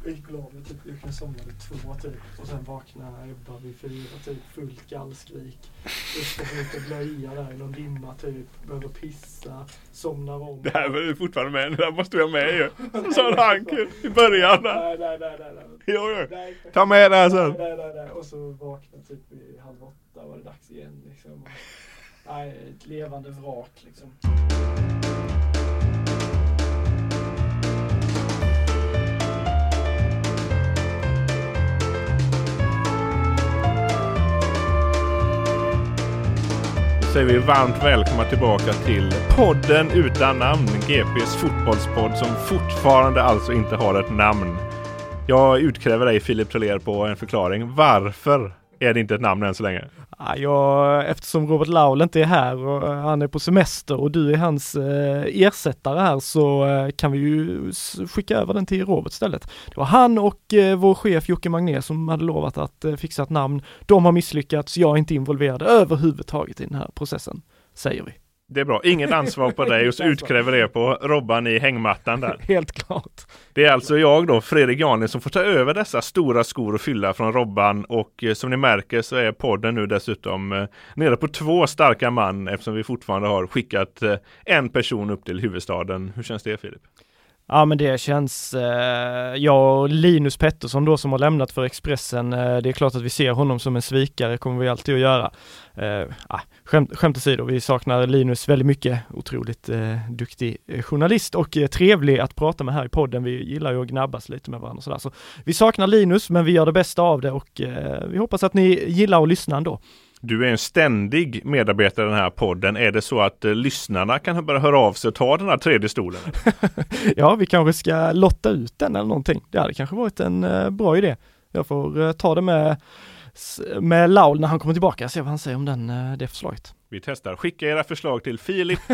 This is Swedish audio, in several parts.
gick och la mig typ, jag kan somna vid 2 typ. Och sen vaknade Ebba vid 4 typ, fullt gallskrik. Jag ska ut och blöja där i någon dimma typ, behöver pissa, somnar om. Det här var ju fortfarande med, det där måste jag med ju. Sån Hank i början. Nej. Jo. Ta med det här sen. Nej. Och så vaknade typ i 7:30 var det dags igen liksom. Nej, ett levande vrak liksom. Så är vi varmt välkomna tillbaka till podden utan namn, GPs fotbollspodd som fortfarande alltså inte har ett namn. Jag utkräver dig, Filip Troller, på en förklaring. Varför är det inte ett namn än så länge? Ja, eftersom Robert Laul inte är här och han är på semester och du är hans ersättare här, så kan vi ju skicka över den till Robert istället. Det var han och vår chef Jocke Magné som hade lovat att fixa ett namn. De har misslyckats, jag är inte involverad överhuvudtaget i den här processen, säger vi. Det är bra, inget ansvar på dig och så utkräver det på Robban i hängmattan där. Helt klart. Det är alltså jag då, Fredrik Janis, som får ta över dessa stora skor och fylla från Robban, och som ni märker så är podden nu dessutom nere på 2 starka man eftersom vi fortfarande har skickat en person upp till huvudstaden. Hur känns det, Filip? Ja, men det känns, jag och Linus Pettersson då som har lämnat för Expressen, det är klart att vi ser honom som en svikare, kommer vi alltid att göra. Skämt åsido, vi saknar Linus väldigt mycket, otroligt duktig journalist och trevlig att prata med här i podden. Vi gillar ju att gnabbas lite med varandra och sådär. Så vi saknar Linus, men vi gör det bästa av det och vi hoppas att ni gillar att lyssna ändå. Du är en ständig medarbetare i den här podden. Är det så att lyssnarna kan börja höra av sig och ta den här tredje stolen? Ja, vi kanske ska lotta ut den eller någonting. Det hade kanske varit en bra idé. Jag får ta det med Laul när han kommer tillbaka och se vad han säger om det förslaget. Vi testar. Skicka era förslag till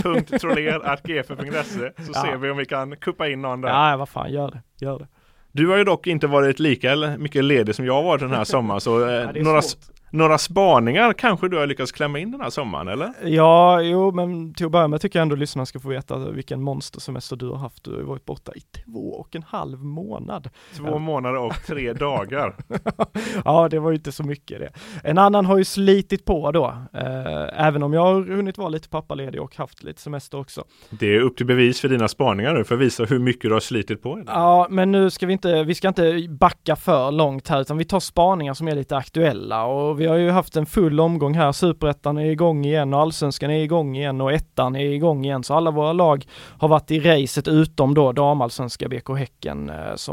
filip.troller@gf.se så ser vi om vi kan kuppa in någon där. Ja, vad fan, gör det. Du har ju dock inte varit lika mycket ledig som jag har varit den här sommaren, så några spaningar kanske du har lyckats klämma in den här sommaren, eller? Ja, jo, men till att börja med tycker jag ändå att lyssnarna ska få veta vilken monstersemester du har haft. Du har varit borta i 2,5 månad. 2 månader och 3 dagar. Ja, det var ju inte så mycket det. En annan har ju slitit på då, även om jag har hunnit vara lite pappaledig och haft lite semester också. Det är upp till bevis för dina spaningar nu, för att visa hur mycket du har slitit på. Ja, men nu ska vi ska inte backa för långt här, utan vi tar spaningar som är lite aktuella, och vi har ju haft en full omgång här. Superettan är igång igen och Allsvenskan är igång igen och ettan är igång igen. Så alla våra lag har varit i racet utom då damallsvenska BK Häcken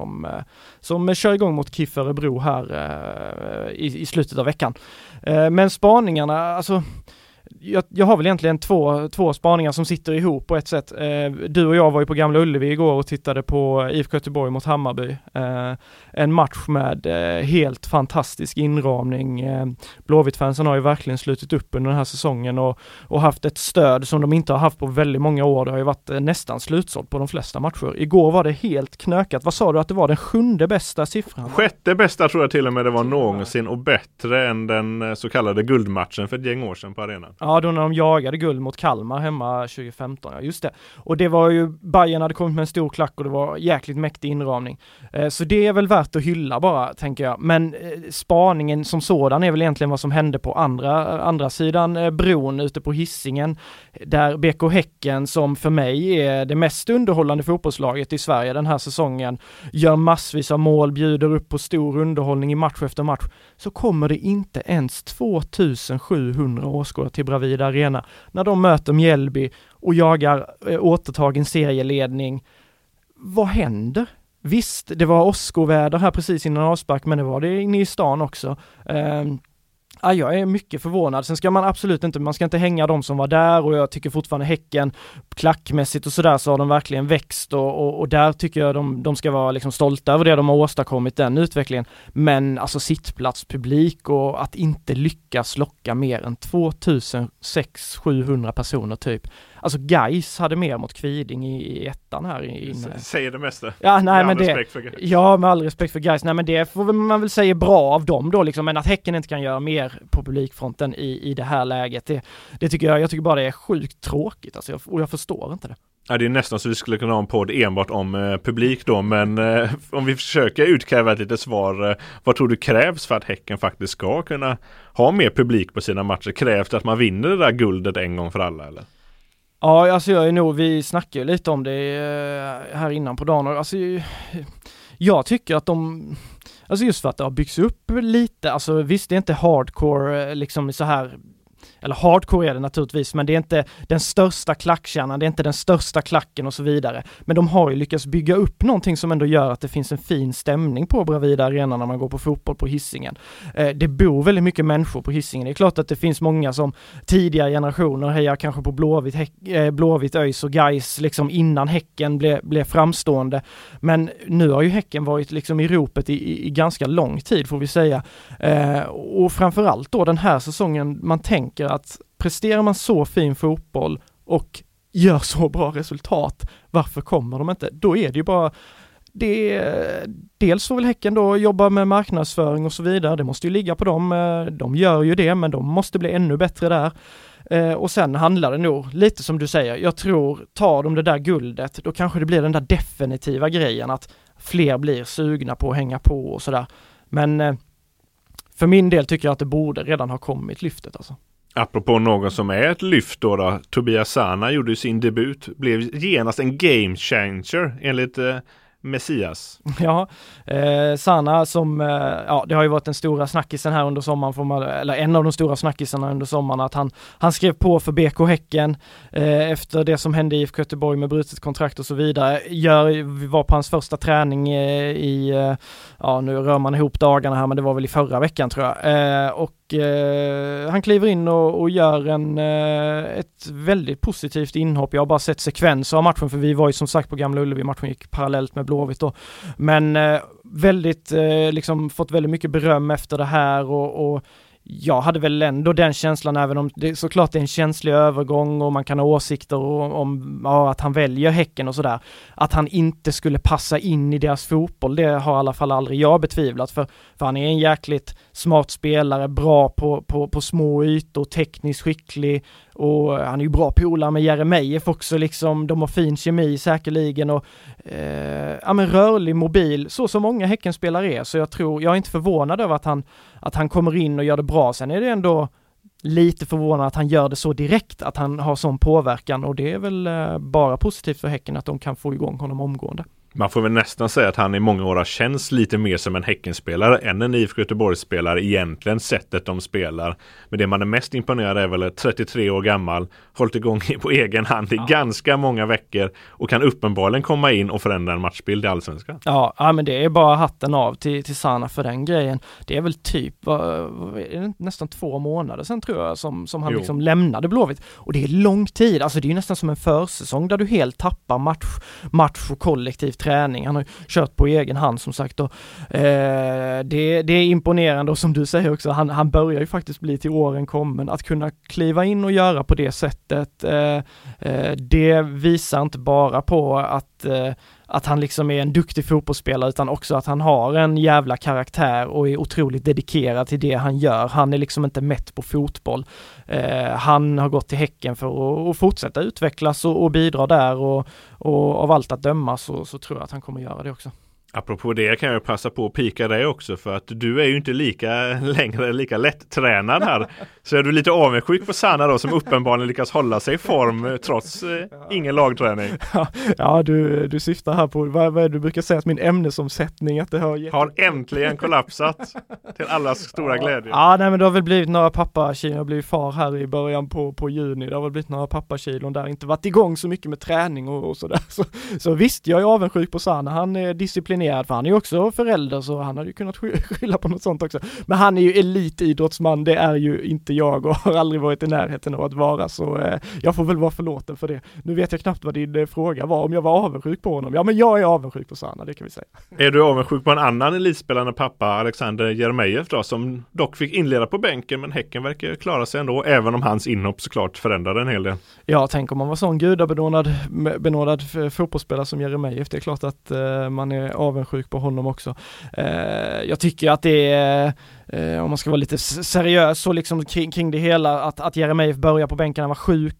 som kör igång mot KIF Örebro här i slutet av veckan. Men spaningarna, alltså jag har väl egentligen två spaningar som sitter ihop på ett sätt. Du och jag var ju på Gamla Ullevi igår och tittade på IFK Göteborg mot Hammarby. En match med helt fantastisk inramning. Blåvitt-fansen har ju verkligen slutit upp under den här säsongen och haft ett stöd som de inte har haft på väldigt många år. Det har ju varit nästan slutsålt på de flesta matcher. Igår var det helt knökat. Vad sa du att det var den 7:e bästa siffran? 6:e bästa tror jag till och med det var någonsin, och bättre än den så kallade guldmatchen för ett gäng år sedan på arenan. Ja, då när de jagade guld mot Kalmar hemma 2015, ja just det. Och det var ju, Bayern hade kommit med en stor klack och det var jäkligt mäktig inramning. Så det är väl värt att hylla bara, tänker jag. Men spaningen som sådan är väl egentligen vad som hände på andra sidan bron ute på Hisingen. Där BK Häcken, som för mig är det mest underhållande fotbollslaget i Sverige den här säsongen, gör massvis av mål, bjuder upp på stor underhållning i match efter match. Så kommer det inte ens 2700 åskådare till Bravida Arena när de möter Mjällby och jagar återtagen serieledning. Vad händer? Visst, det var åskoväder här precis innan avspark, men det var det inne i stan också. Jag är mycket förvånad. Sen ska man ska inte hänga de som var där, och jag tycker fortfarande Häcken klackmässigt och sådär så har de verkligen växt och där tycker jag de ska vara liksom stolta över det de har åstadkommit, den utvecklingen. Men alltså sittplatspublik och att inte lyckas locka mer än 2600-700 personer typ. Alltså Gais hade mer mot Kviding i ettan här inne. Säger det mesta. Ja, nej, men med all respekt för Gais. Nej, men det får man väl säga bra av dem då liksom, men att Häcken inte kan göra mer på publikfronten i det här läget, det tycker jag tycker bara det är sjukt tråkigt alltså, och jag förstår inte det. Ja, det är nästan så vi skulle kunna ha en podd enbart om publik då, men om vi försöker utkräva ett litet svar, vad tror du krävs för att Häcken faktiskt ska kunna ha mer publik på sina matcher? Krävs det att man vinner det där guldet en gång för alla, eller? Ja, alltså vi snackar ju lite om det här innan på dagen. Alltså, jag tycker att alltså just för att det har byggts upp lite, alltså visst det är inte hardcore liksom så här, eller hardcore är det naturligtvis, men det är inte den största klackkärnan, det är inte den största klacken och så vidare. Men de har ju lyckats bygga upp någonting som ändå gör att det finns en fin stämning på Bravida Arena när man går på fotboll på Hisingen. Det bor väldigt mycket människor på Hisingen. Det är klart att det finns många som tidigare generationer hejar kanske på Blåvitt, ÖIS och Gais liksom innan Häcken blev framstående. Men nu har ju Häcken varit liksom i ropet i ganska lång tid, får vi säga. Och framförallt då den här säsongen, man tänker att presterar man så fin fotboll och gör så bra resultat, varför kommer de inte? Då är det ju bara dels får väl Häcken då jobba med marknadsföring och så vidare. Det måste ju ligga på dem. De gör ju det, men de måste bli ännu bättre där. Och sen handlar det nog lite som du säger. Jag tror, tar de det där guldet, då kanske det blir den där definitiva grejen att fler blir sugna på att hänga på och sådär. Men för min del tycker jag att det borde redan ha kommit lyftet alltså. Apropå någon som är ett lyft då, Tobias Sana gjorde sin debut, blev genast en game changer enligt Messias. Ja, Sana som, det har ju varit den stora snackisen här under sommaren, eller en av de stora snackisarna under sommaren, att han skrev på för BK Häcken efter det som hände i IFK Göteborg med brutet kontrakt och så vidare. Vi var på hans första träning nu rör man ihop dagarna här, men det var väl i förra veckan tror jag. Och han kliver in och gör ett väldigt positivt inhopp. Jag har bara sett sekvenser av matchen, för vi var ju som sagt på Gamla Ullevi, matchen gick parallellt med Blåvitt då. Men väldigt liksom fått väldigt mycket beröm efter det här och jag hade väl ändå den känslan, även om det såklart är en känslig övergång och man kan ha åsikter om att han väljer Häcken och sådär, att han inte skulle passa in i deras fotboll, det har i alla fall aldrig jag betvivlat, för han är en jäkligt smart spelare, bra på små ytor, tekniskt skicklig, och han är ju bra polare med Jeremejeff också liksom, de har fin kemi säkerligen och men rörlig, mobil, så som många Häckenspelare är, så jag är inte förvånad över att han kommer in och gör det bra. Sen är det ändå lite förvånad att han gör det så direkt, att han har sån påverkan, och det är väl bara positivt för Häcken att de kan få igång honom omgående. Man får väl nästan säga att han i många år har känts lite mer som en Häckenspelare än en IFK Göteborgsspelare egentligen, sättet de spelar. Men det man är mest imponerad är väl 33 år gammal, hållit igång på egen hand i ganska många veckor och kan uppenbarligen komma in och förändra en matchbild i Allsvenskan. Ja, men det är bara hatten av till Sana för den grejen. Det är väl typ är det nästan 2 månader sedan tror jag som han liksom lämnade Blåvitt. Och det är lång tid, alltså det är ju nästan som en försäsong där du helt tappar match och kollektivt träning. Han har kört på egen hand som sagt och det är imponerande, och som du säger också, han börjar ju faktiskt bli till åren kommen. Att kunna kliva in och göra på det sättet, det visar inte bara på att han liksom är en duktig fotbollsspelare, utan också att han har en jävla karaktär och är otroligt dedikerad till det han gör. Han är liksom inte mätt på fotboll. Han har gått till Häcken för att fortsätta utvecklas och bidra där, och av allt att döma så tror jag att han kommer göra det också. Apropå det kan jag passa på att pika dig också, för att du är ju inte lika lätt-tränad här. Så är du lite avundsjuk på Sana då, som uppenbarligen lyckas hålla sig i form trots ingen lagträning. Ja, du syftar här på, vad är det du brukar säga, att min ämnesomsättning att det har äntligen kollapsat till allas stora glädje. Ja, nej, men det har väl blivit några pappakilon. Jag har blivit far här i början på juni. Det har väl blivit några pappakilon där, inte varit igång så mycket med träning och sådär. Så visst, jag är avundsjuk på Sana. Han är disciplinerad, för han är ju också förälder, så han hade ju kunnat skylla på något sånt också. Men han är ju elitidrottsman, det är ju inte jag och har aldrig varit i närheten av att vara, så jag får väl vara förlåten för det. Nu vet jag knappt vad din fråga var, om jag var avundsjuk på honom. Ja, men jag är avundsjuk på Sana, det kan vi säga. Är du avundsjuk på en annan elitspelande pappa, Alexander Jeremejeff då, som dock fick inleda på bänken, men Häcken verkar klara sig ändå, även om hans inhopp såklart förändrade en hel del. Ja, tänk om man var sån gudabenådad fotbollsspelare som Jeremejeff. Det är klart att man är avundsjuk på honom också. Jag tycker att det är, om man ska vara lite seriös så liksom kring det hela, att Jeremejeff börjar på bänken, han var sjuk.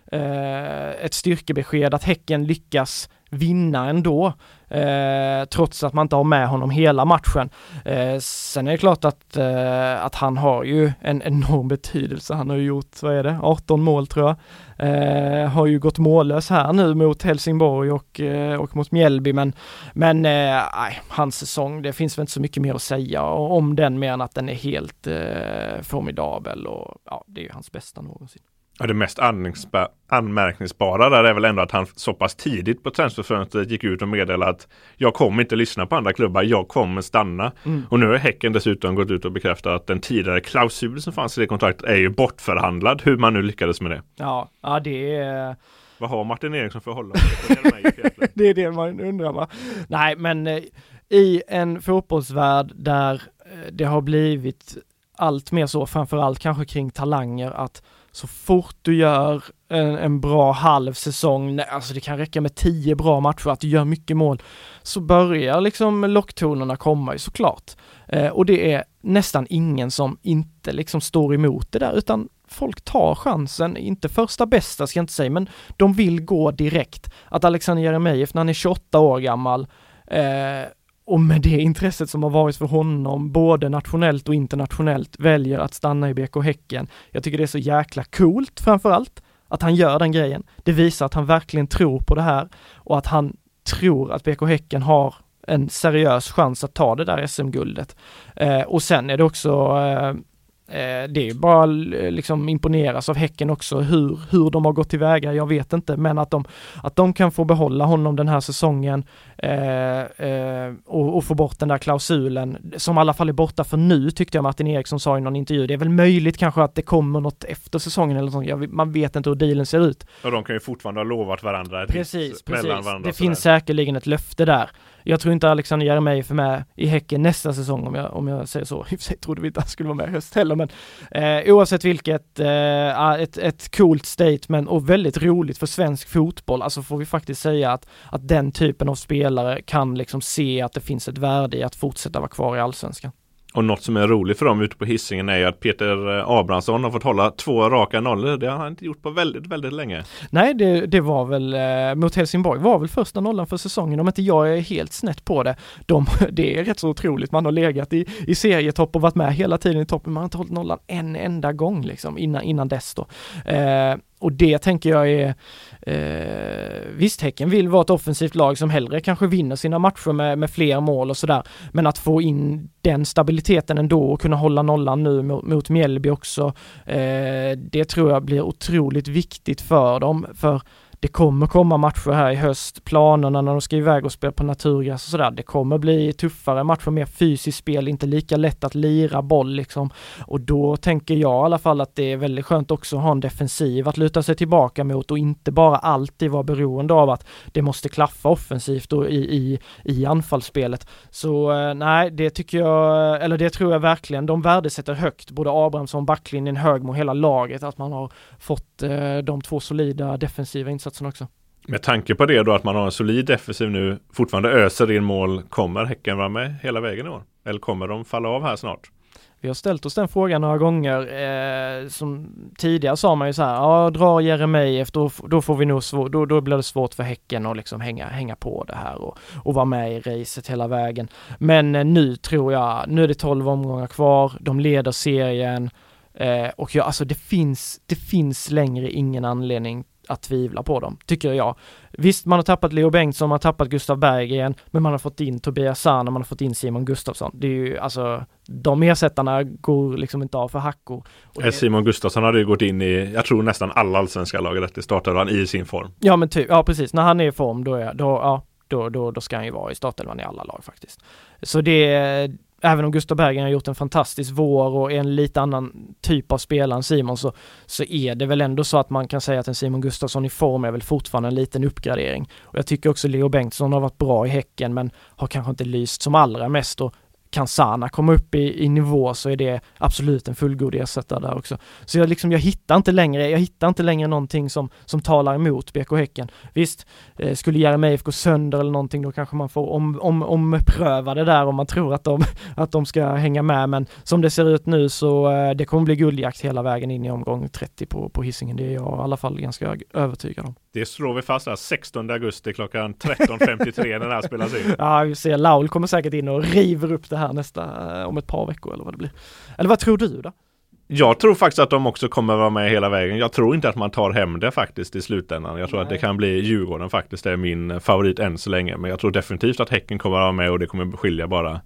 ett styrkebesked att Häcken lyckas vinna ändå, trots att man inte har med honom hela matchen. Sen är det klart att han har ju en enorm betydelse. Han har ju gjort, 18 mål tror jag. Har ju gått mållös här nu mot Helsingborg och mot Mjällby, men hans säsong, det finns väl inte så mycket mer att säga om den, mer än att den är helt formidabel, och det är ju hans bästa någonsin. Ja, det mest anmärkningsbara där är väl ändå att han så pass tidigt på transferfönstret gick ut och meddelade att jag kommer inte lyssna på andra klubbar, jag kommer stanna. Och nu har Häcken dessutom gått ut och bekräftat att den tidigare klausul som fanns i det kontraktet är ju bortförhandlad, hur man nu lyckades med det. Ja, det är... Vad har Martin Eriksson för hålla? Det är det man undrar, va? Nej, men i en fotbollsvärld där det har blivit allt mer så, framförallt kanske kring talanger, att så fort du gör en bra halvsäsong, alltså det kan räcka med 10 bra matcher, att du gör mycket mål, så börjar liksom locktonerna komma ju såklart. Och det är nästan ingen som inte liksom står emot det där, utan folk tar chansen, inte första bästa ska jag inte säga, men de vill gå direkt. Att Alexander Jeremejeff när han är 28 år gammal, och med det intresset som har varit för honom både nationellt och internationellt, väljer att stanna i BK Häcken. Jag tycker det är så jäkla coolt framförallt att han gör den grejen. Det visar att han verkligen tror på det här, och att han tror att BK Häcken har en seriös chans att ta det där SM-guldet. Och sen är det också det är bara liksom imponeras av Häcken också, hur de har gått tillväga, jag vet inte, men att de kan få behålla honom den här säsongen och få bort den där klausulen som i alla fall är borta för nu, tyckte jag Martin Eriksson sa i någon intervju. Det är väl möjligt kanske att det kommer något efter säsongen eller sånt. Man vet inte hur dealen ser ut. Och de kan ju fortfarande ha lovat varandra. Precis. Det finns säkerligen ett löfte där. Jag tror inte Alexander Jeremejeff är med i Häcken nästa säsong, om jag säger så. I och för sig trodde vi inte han skulle vara med i höst heller, men oavsett vilket, ett coolt statement och väldigt roligt för svensk fotboll. Alltså får vi faktiskt säga att den typen av spelare kan liksom se att det finns ett värde i att fortsätta vara kvar i Allsvenskan. Och något som är roligt för dem ute på Hisingen är att Peter Abrahamsson har fått hålla 2 raka nollor. Det har han inte gjort på väldigt, väldigt länge. Nej, det var väl mot Helsingborg var väl första nollan för säsongen, om inte jag är helt snett på det. Det är rätt så otroligt. Man har legat i serietopp och varit med hela tiden i toppen. Man har inte hållit nollan en enda gång liksom, innan dess då. Och det tänker jag är visst, Häcken vill vara ett offensivt lag som hellre kanske vinner sina matcher med fler mål och sådär, men att få in den stabiliteten ändå och kunna hålla nollan nu mot Mjällby också, det tror jag blir otroligt viktigt för dem, för det kommer komma matcher här i höst, planerna när de ska iväg och spela på naturgräs och sådär, det kommer bli tuffare matcher, mer fysiskt spel, inte lika lätt att lira boll liksom, och då tänker jag i alla fall att det är väldigt skönt också att ha en defensiv att luta sig tillbaka mot och inte bara alltid vara beroende av att det måste klaffa offensivt och i anfallsspelet. Så nej, det tycker jag, eller det tror jag verkligen, de värdesätter högt, både Abrahamsson, backlinjen, Högmo, hela laget, att man har fått de 2 solida defensiva insatserna också. Med tanke på det då, att man har en solid defensiv nu, fortfarande öser in mål, kommer Häcken vara med hela vägen i år? Eller kommer de falla av här snart? Vi har ställt oss den frågan några gånger. Som tidigare sa man ju så här, drar Jeremejeff, då får vi nog då blir det svårt för Häcken att liksom hänga på det här och vara med i racet hela vägen. Men nu tror jag, nu är det 12 omgångar kvar, de leder serien, och alltså det finns längre ingen anledning att tvivla på dem, tycker jag. Visst, man har tappat Leo Bengtsson, man har tappat Gustav Berggren, men man har fått in Tobias Sana, man har fått in Simon Gustafsson. Det är ju, alltså, de ersättarna går liksom inte av för hackor. Simon Gustafsson hade ju gått in i, jag tror nästan alla allsvenska lag rätt, startade han i sin form. Ja, men ja precis, när han är i form då ska han ju vara i startelvan i alla lag faktiskt. Så det, även om Gustav Berggren har gjort en fantastisk vår och är en lite annan typ av spelare än Simon, så är det väl ändå så att man kan säga att en Simon Gustafsson i form är väl fortfarande en liten uppgradering. Och jag tycker också Leo Bengtsson har varit bra i Häcken, men har kanske inte lyst som allra mest, och kan Sana komma upp i nivå så är det absolut en fullgod ersättare där också. Så jag hittar inte längre någonting som talar emot BK Häcken. Visst, skulle Jeremejeff gå sönder eller någonting, då kanske man får ompröva det där om man tror att de ska hänga med, men som det ser ut nu så det kommer bli guldjakt hela vägen in i omgång 30 på Hisingen. Det är jag i alla fall ganska övertygad om. Det slår vi fast här 16 augusti klockan 13.53 när det här spelas in. Ja, vi ser. Laul kommer säkert in och river upp det här om ett par veckor eller vad det blir. Eller vad tror du då? Jag tror faktiskt att de också kommer vara med hela vägen. Jag tror inte att man tar hem det faktiskt i slutändan. Jag tror att det kan bli Djurgården faktiskt. Det är min favorit än så länge. Men jag tror definitivt att Häcken kommer vara med och det kommer skilja bara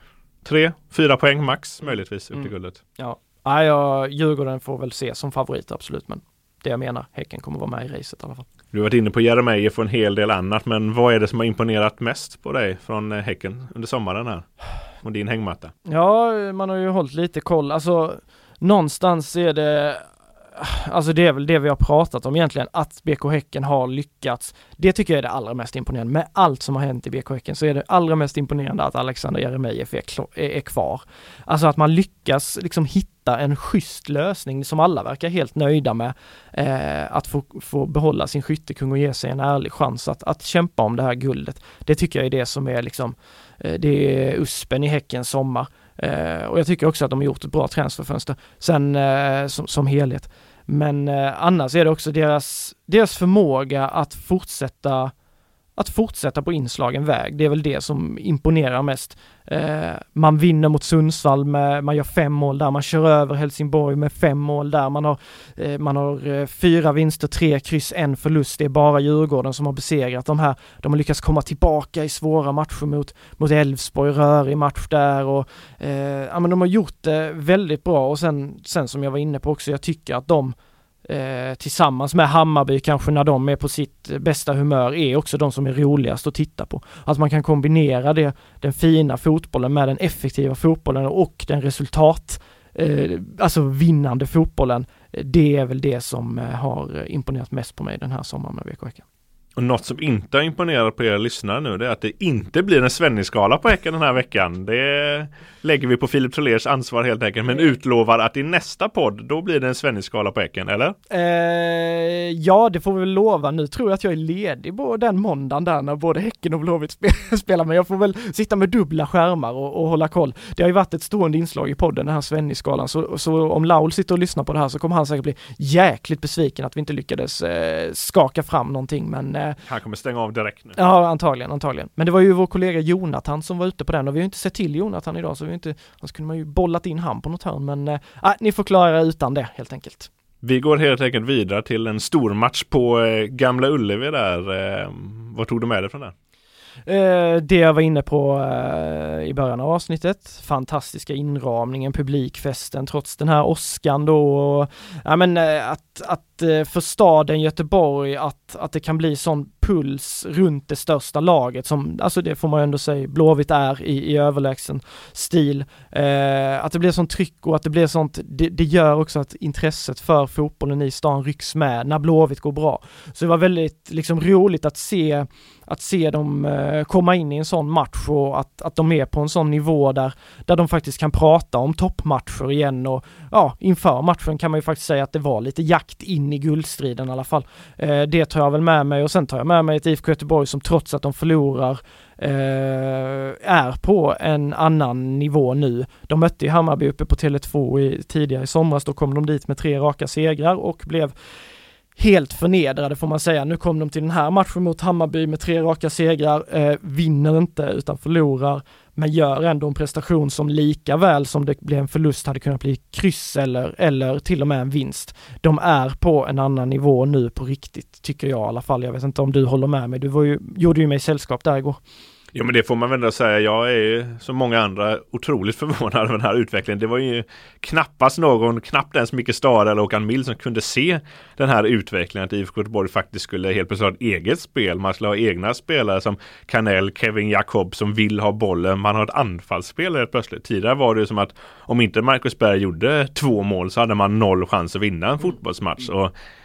3-4 poäng max möjligtvis upp till guldet. Ja, Djurgården får väl se som favorit absolut, men det jag menar, Häcken kommer vara med i racet i alla fall. Du har varit inne på Jeremejeff och en hel del annat, men vad är det som har imponerat mest på dig från Häcken under sommaren här? Och din hängmatta? Ja, man har ju hållit lite koll. Alltså, någonstans är det... Alltså det är väl det vi har pratat om egentligen, att BK Häcken har lyckats. Det tycker jag är det allra mest imponerande. Med allt som har hänt i BK Häcken så är det allra mest imponerande att Alexander Jeremejeff är kvar. Alltså att man lyckas liksom hitta en schysst lösning som alla verkar helt nöjda med. Att få behålla sin skyttekung och ge sig en ärlig chans att kämpa om det här guldet. Det tycker jag är det som är liksom, det är uspen i Häckens sommar. Och jag tycker också att de har gjort ett bra transferfönster sen som helhet. Men annars är det också deras förmåga att fortsätta på inslagen väg. Det är väl det som imponerar mest. Man vinner mot Sundsvall man gör 5 mål där, man kör över Helsingborg med 5 mål där, man har 4 vinster, 3 kryss, 1 förlust. Det är bara Djurgården som har besegrat de här. De har lyckats komma tillbaka i svåra matcher mot Elfsborg, rörig match där, och men de har gjort det väldigt bra. Och sen som jag var inne på också, jag tycker att de tillsammans med Hammarby kanske när de är på sitt bästa humör är också de som är roligast att titta på. Att man kan kombinera den fina fotbollen med den effektiva fotbollen och den alltså vinnande fotbollen. Det är väl det som har imponerat mest på mig den här sommaren med BK Häcken. Och något som inte har imponerat på er lyssnare nu, det är att det inte blir en Svenny-skala på Häcken den här veckan. Det lägger vi på Filip Trollers ansvar helt enkelt, men utlovar att i nästa podd, då blir det en Svenny-skala på Häcken, eller? Ja, det får vi väl lova. Nu tror jag att jag är ledig på den måndagen där när både Häcken och Blåvitt spelar, men jag får väl sitta med dubbla skärmar och hålla koll. Det har ju varit ett stående inslag i podden, den här Svenny-skalan, så om Laul sitter och lyssnar på det här så kommer han säkert bli jäkligt besviken att vi inte lyckades skaka fram någonting, men han kommer stänga av direkt nu. Ja, antagligen. Men det var ju vår kollega Jonathan som var ute på den, och vi har ju inte sett till Jonathan idag, så så kunde man ju bollat in han på något hörn, men ni får klara utan det helt enkelt. Vi går helt enkelt vidare till en stor match på Gamla Ullevi där. Vad tog du med dig från det? Det jag var inne på i början av avsnittet, fantastiska inramningen, publikfesten trots den här åskan då, och att för staden Göteborg att det kan bli sån puls runt det största laget som, alltså det får man ändå säga, Blåvitt är i överlägsen stil. Att det blir sånt tryck och att det blir sånt, det gör också att intresset för fotbollen i stan rycks med när Blåvitt går bra. Så det var väldigt liksom roligt att se dem komma in i en sån match, och att de är på en sån nivå där de faktiskt kan prata om toppmatcher igen, och inför matchen kan man ju faktiskt säga att det var lite jakt in i guldstriden i alla fall. Det tar jag väl med mig, och sen tar jag med mig ett IFK Göteborg som trots att de förlorar är på en annan nivå nu. De mötte ju Hammarby uppe på Tele2 tidigare i somras, då kom de dit med 3 raka segrar och blev helt förnedrade får man säga. Nu kom de till den här matchen mot Hammarby med 3 raka segrar, vinner inte utan förlorar, men gör ändå en prestation som lika väl som det blev en förlust hade kunnat bli kryss eller till och med en vinst. De är på en annan nivå nu på riktigt, tycker jag i alla fall. Jag vet inte om du håller med mig. Du gjorde ju mig sällskap där igår. Ja, men det får man väl säga. Jag är som många andra otroligt förvånad över den här utvecklingen. Det var ju knappt ens Micke Stare eller Håkan Mild som kunde se den här utvecklingen, att IFK Göteborg faktiskt skulle helt plötsligt ha ett eget spel. Man skulle ha egna spelare som Kanell, Kevin Jakob som vill ha bollen. Man har ett anfallsspel helt plötsligt. Tidigare var det som att om inte Marcus Berg gjorde 2 mål så hade man 0 chans att vinna en fotbollsmatch. Och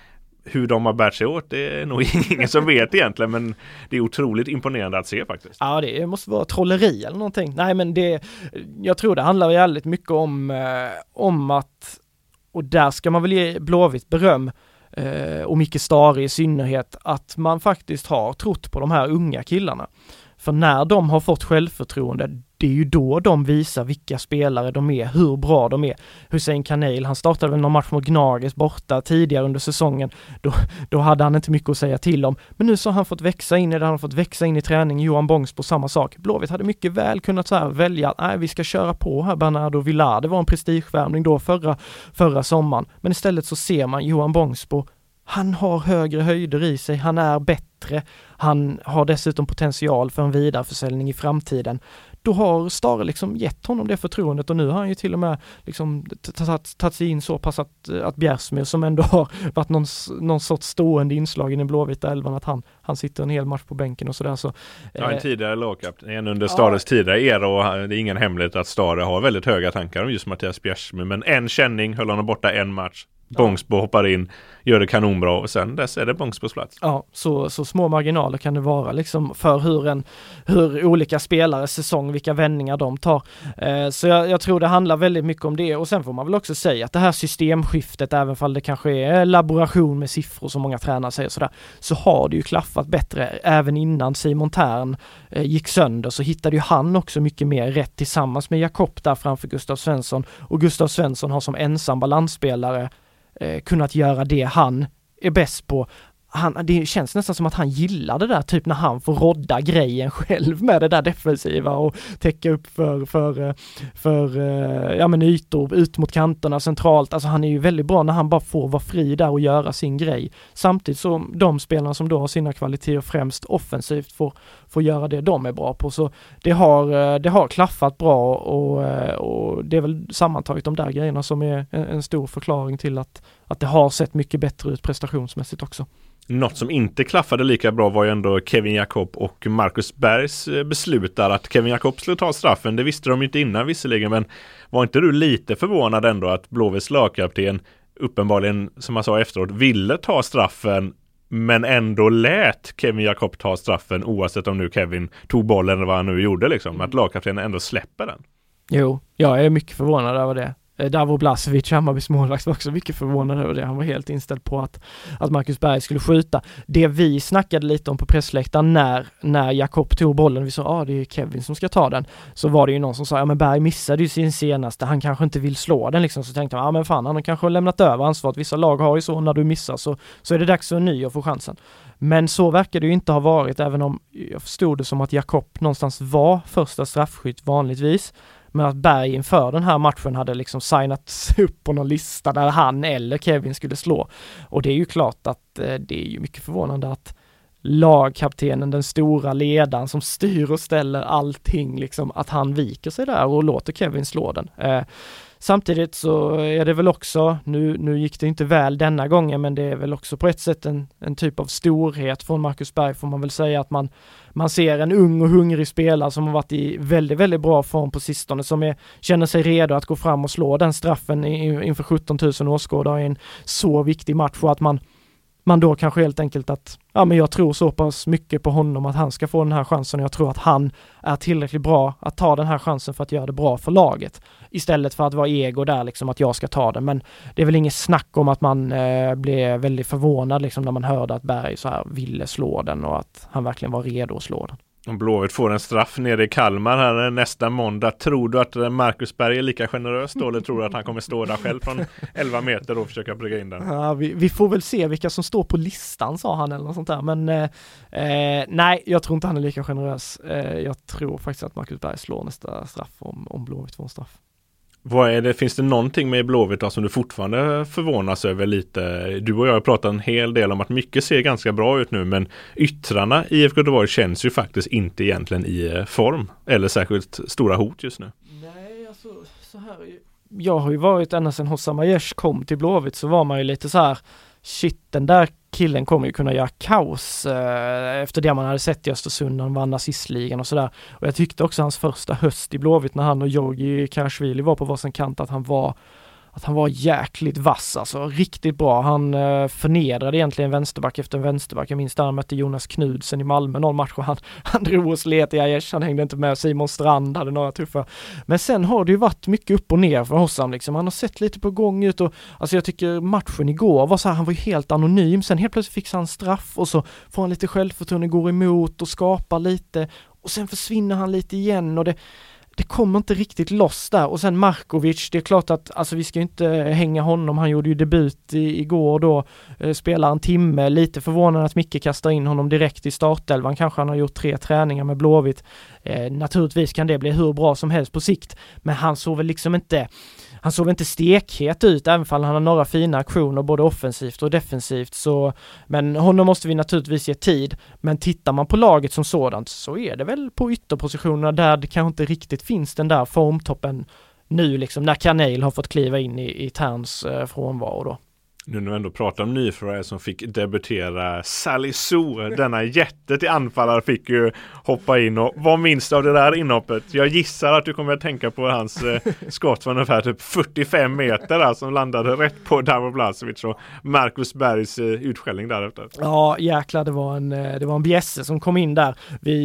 hur de har bärt sig åt, det är nog ingen som vet egentligen, men det är otroligt imponerande att se faktiskt. Ja, det måste vara trolleri eller någonting. Nej, men jag tror det handlar väldigt mycket om att, och där ska man väl ge Blåvitt beröm, och Micke Stare i synnerhet, att man faktiskt har trott på de här unga killarna. För när de har fått självförtroende, det är ju då de visar vilka spelare de är, hur bra de är. Hussein Kanel, han startade väl någon match mot Gnages borta tidigare under säsongen. Då hade han inte mycket att säga till om. Men nu så har han fått växa in i det, han har fått växa in i träning. Johan Bångs på samma sak. Blåvitt hade mycket väl kunnat så här välja att vi ska köra på här. Bernardo Villar, det var en prestigevärvning då förra sommaren. Men istället så ser man Johan Bångsbo, han har högre höjder i sig, han är bättre, han har dessutom potential för en vidareförsäljning i framtiden. Då har Stare liksom gett honom det förtroendet, och nu har han ju till och med liksom tagit sig in så pass att Bjärsmyr, som ändå har varit någon sorts stående inslag i den blåvita elvan, att han sitter en hel match på bänken och sådär. Så, en tidigare lagkapten under Stares tidigare era, och det är ingen hemlighet att Stare har väldigt höga tankar om just Mattias Bjärsmyr, men en känning höll honom borta en match. Bångsbo hoppar in, gör det kanonbra, och sen dess är det Bångsbos plats. Ja, så små marginaler kan det vara liksom för hur olika spelare säsong, vilka vändningar de tar. Så jag tror det handlar väldigt mycket om det, och sen får man väl också säga att det här systemskiftet, även om det kanske är laboration med siffror som många tränare säger sådär, så har det ju klaffat bättre. Även innan Simon Tern gick sönder så hittade ju han också mycket mer rätt tillsammans med Jakob där framför Gustav Svensson, och Gustav Svensson har som ensam balansspelare kunnat göra det han är bäst på. Det känns nästan som att han gillar det där, typ när han får rodda grejen själv med det där defensiva och täcka upp för ytor ut mot kanterna centralt. Alltså han är ju väldigt bra när han bara får vara fri där och göra sin grej. Samtidigt som de spelarna som då har sina kvaliteter främst offensivt får göra det de är bra på. Så det har klaffat bra, och det är väl sammantaget de där grejerna som är en stor förklaring till att det har sett mycket bättre ut prestationsmässigt också. Något som inte klaffade lika bra var ju ändå Kevin Jakob och Marcus Bergs beslut att Kevin Jakob skulle ta straffen. Det visste de inte innan visserligen, men var inte du lite förvånad ändå att Blåvitts lagkapten uppenbarligen, som jag sa efteråt, ville ta straffen, men ändå lät Kevin Jakob ta straffen oavsett om nu Kevin tog bollen eller vad han nu gjorde liksom, att lagkaptenen ändå släpper den? Jo, jag är mycket förvånad över det. Davor Blasevic, Hammarbys målvakt, var också mycket förvånad över det. Han var helt inställd på att Marcus Berg skulle skjuta. Det vi snackade lite om på pressläktaren när Jakob tog bollen, vi sa det är Kevin som ska ta den, så var det ju någon som sa men Berg missade ju sin senaste, han kanske inte vill slå den liksom. Så tänkte man, men fan, han har kanske lämnat över ansvaret. Vissa lag har ju så, när du missar så är det dags för en ny och få chansen. Men så verkar det ju inte ha varit, även om jag förstod det som att Jakob någonstans var första straffskytt vanligtvis. Men att Berg inför den här matchen hade liksom signats upp på någon lista där han eller Kevin skulle slå. Och det är ju klart att det är ju mycket förvånande att lagkaptenen, den stora ledaren som styr och ställer allting, liksom, att han viker sig där och låter Kevin slå den. Samtidigt så är det väl också, nu gick det inte väl denna gången, men det är väl också på ett sätt en typ av storhet från Marcus Berg, får man väl säga, att man ser en ung och hungrig spelare som har varit i väldigt, väldigt bra form på sistone, som känner sig redo att gå fram och slå den straffen inför 17 000 åskådare i en så viktig match, och att man då kanske helt enkelt att men jag tror så pass mycket på honom att han ska få den här chansen, och jag tror att han är tillräckligt bra att ta den här chansen för att göra det bra för laget, istället för att vara ego där liksom, att jag ska ta den. Men det är väl inget snack om att man blev väldigt förvånad liksom, när man hörde att Berg så här ville slå den, och att han verkligen var redo att slå den. Om Blåvitt får en straff nere i Kalmar här nästa måndag, tror du att Marcus Berg är lika generös då, eller tror du att han kommer stå där själv från 11 meter och försöka brygga in den? Ja, vi får väl se vilka som står på listan, sa han eller något sånt där. Men nej, jag tror inte han är lika generös. Jag tror faktiskt att Marcus Berg slår nästa straff om Blåvitt får en straff. Vad är det, finns det någonting med Blåvitt då som du fortfarande förvånas över lite? Du och jag har pratat en hel del om att mycket ser ganska bra ut nu, men yttrarna i IFK Göteborg känns ju faktiskt inte egentligen i form eller särskilt stora hot just nu. Nej, alltså så här, jag har ju varit ända sedan Hossam Aiesh kom till Blåvitt, så var man ju lite så här, shit, den där killen kommer ju kunna göra kaos efter det man hade sett i Östersund när han vann assistligan och sådär. Och jag tyckte också hans första höst i Blåvitt när han och Georgi Karashvili var på varsin kant, att att han var jäkligt vass, alltså riktigt bra. Han förnedrade egentligen vänsterback efter vänsterback. Jag minns där han mötte Jonas Knudsen i Malmö någon match och han drog och slet i Aiesh, han hängde inte med. Simon Strand hade några tuffa. Men sen har det ju varit mycket upp och ner för Hossam liksom. Han har sett lite på gång ut och alltså jag tycker matchen igår var så här, han var ju helt anonym. Sen helt plötsligt fick han straff och så får han lite självförtroende, går emot och skapar lite och sen försvinner han lite igen och det kommer inte riktigt loss där. Och sen Markovic, det är klart att alltså vi ska ju inte hänga honom. Han gjorde ju debut igår då, spelar en timme. Lite förvånande att Micke kastar in honom direkt i startelvan. Kanske han har gjort 3 träningar med Blåvitt. Naturligtvis kan det bli hur bra som helst på sikt. Men han såg väl liksom inte... Han såg inte stekhet ut, även om han har några fina aktioner både offensivt och defensivt. Så, men honom måste vi naturligtvis ge tid. Men tittar man på laget som sådant så är det väl på ytterpositionerna där det kanske inte riktigt finns den där formtoppen nu liksom, när Kanel har fått kliva in i Terns frånvaro då. Nu när vi ändå pratar om nyförvärv som fick debutera, Salisu, denna jätte till anfallare, fick ju hoppa in. Och vad minns du av det där inhoppet? Jag gissar att du kommer att tänka på hans skott från ungefär typ 45 meter där, som landade rätt på Davor Blažević och Marcus Bergs utskällning därefter. Ja, jäklar, det var en bjässe som kom in där.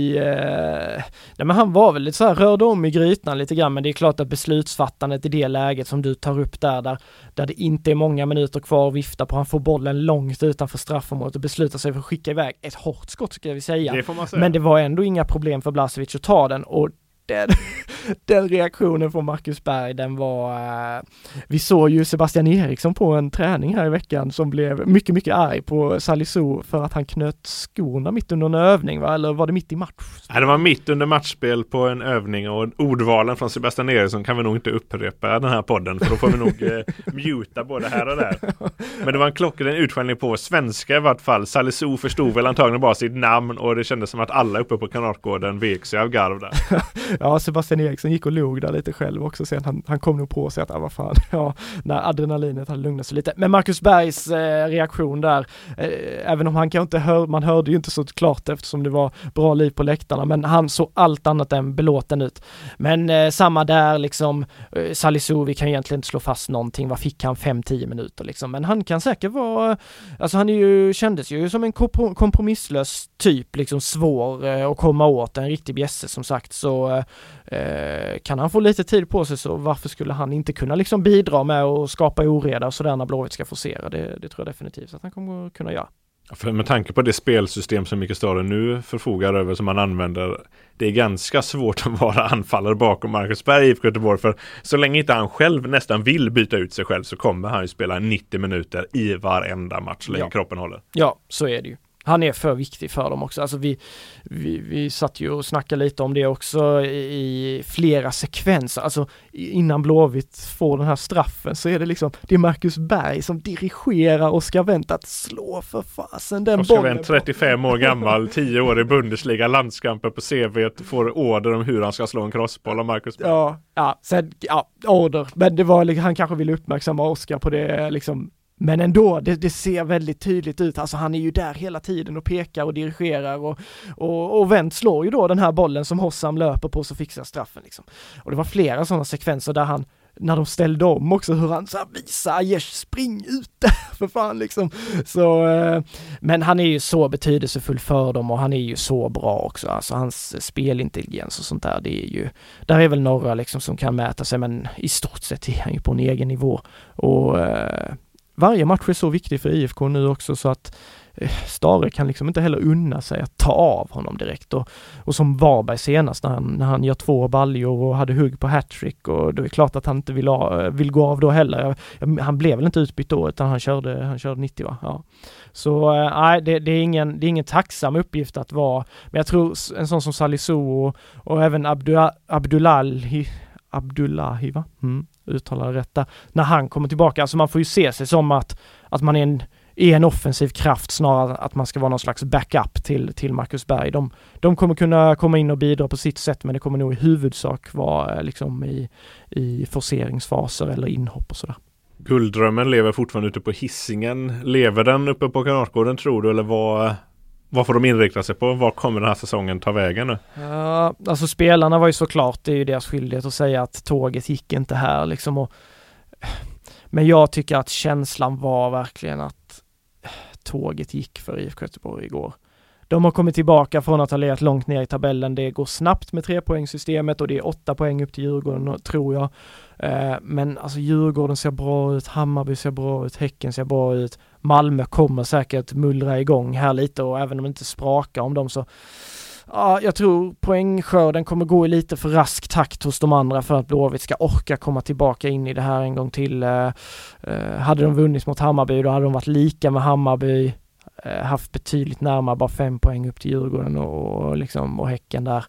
Men han var väl lite så här, rörde om i grytan lite grann, men det är klart att beslutsfattandet i det läget som du tar upp där det inte är många minuter kvar att vifta på, han får bollen långt utanför straffområdet och beslutar sig för att skicka iväg ett hårt skott, ska vi säga. Det får man säga. Men det var ändå inga problem för Blažević att ta den, och den reaktionen från Marcus Berg, den var... Vi såg ju Sebastian Eriksson på en träning här i veckan som blev mycket, mycket arg på Salisu för att han knöt skorna mitt under en övning, va? Eller var det mitt i match? Nej, det var mitt under matchspel på en övning, och ordvalen från Sebastian Eriksson kan vi nog inte upprepa den här podden, för då får vi nog muta både här och där. Men det var en klockren utskällning på svenska i vart fall. Salisu förstod väl antagligen bara sitt namn, och det kändes som att alla uppe på Kanatgården vek sig av garv där. Ja, Sebastian Eriksson gick och log där lite själv också sen. Han kom nog på sig att vad fan, ja, när adrenalinet hade lugnat sig lite. Men Marcus Bergs reaktion där, även om han kanske inte man hörde ju inte så klart eftersom det var bra liv på läktarna, men han såg allt annat än belåten ut. Men samma där liksom, Salisu, vi kan egentligen inte slå fast någonting. Vad fick han? 5-10 minuter liksom. Men han kan säkert vara, alltså han kändes ju som en kompromisslös typ, liksom svår att komma åt, en riktig bjässe som sagt. Så kan han få lite tid på sig, så varför skulle han inte kunna liksom bidra med att skapa oreda och sådär när Blåvitt ska forcera? Det tror jag definitivt att han kommer att kunna göra. För med tanke på det spelsystem som Micke Stare nu förfogar över, som han använder, det är ganska svårt att vara anfallare bakom Marcus Berg i Göteborg, för så länge inte han själv nästan vill byta ut sig själv så kommer han ju spela 90 minuter i varenda match så länge kroppen håller. Ja, så är det ju. Han är för viktig för dem också. Alltså vi satt ju och snackade lite om det också i flera sekvenser. Alltså innan Blåvitt får den här straffen så är det liksom, det är Marcus Berg som dirigerar Oskar Wendt att slå för fasen den Oskar bollen. Wendt, 35 år gammal, 10 år i Bundesliga, landskamper på CV, får order om hur han ska slå en crossboll av Marcus Berg. Order. Men det var, han kanske ville uppmärksamma Oskar på det liksom. Men ändå, det ser väldigt tydligt ut. Alltså han är ju där hela tiden och pekar och dirigerar och Wendt slår ju då den här bollen som Hossam löper på, så fixar straffen liksom. Och det var flera sådana sekvenser där han, när de ställde om också, hur han så här visar Aiesh, spring ut där för fan liksom. Så, men han är ju så betydelsefull för dem och han är ju så bra också. Alltså hans spelintelligens och sånt där, det är ju, där är väl några liksom som kan mäta sig, men i stort sett är han ju på en egen nivå. Och varje match är så viktig för IFK nu också, så att Stare kan liksom inte heller unna sig att ta av honom direkt. Och som Varberg senast när han gör 2 baljor och hade hugg på hattrick, och det är klart att han inte vill gå av då heller. Han blev väl inte utbytt då, utan han körde 90, va? Ja. Så nej, det är ingen tacksam uppgift att vara, men jag tror en sån som Salisu och även Abdullahi, va? Uttalar rätt där. När han kommer tillbaka, alltså man får ju se sig som att man är en offensiv kraft snarare att man ska vara någon slags backup till Marcus Berg. De kommer kunna komma in och bidra på sitt sätt, men det kommer nog i huvudsak vara liksom i forceringsfaser eller inhopp och sådär. Gulddrömmen lever fortfarande ute på Hisingen. Lever den uppe på Kanatgården, tror du, eller vad får de inrikta sig på? Var kommer den här säsongen ta vägen nu? Alltså spelarna var ju såklart, det är ju deras skyldighet att säga att tåget gick inte här liksom, Men jag tycker att känslan var verkligen att tåget gick för IFK Göteborg igår. De har kommit tillbaka från att ha legat långt ner i tabellen. Det går snabbt med 3-poängssystemet och det är 8 poäng upp till Djurgården, tror jag. Men alltså Djurgården ser bra ut, Hammarby ser bra ut, Häcken ser bra ut. Malmö kommer säkert mullra igång här lite, och även om det inte sprakar om dem så jag tror poängskörden kommer gå i lite för rask takt hos de andra för att Blåvitt ska orka komma tillbaka in i det här en gång till. Hade de vunnit mot Hammarby, då hade de varit lika med Hammarby, haft betydligt närmare, bara 5 poäng upp till Djurgården och Häcken där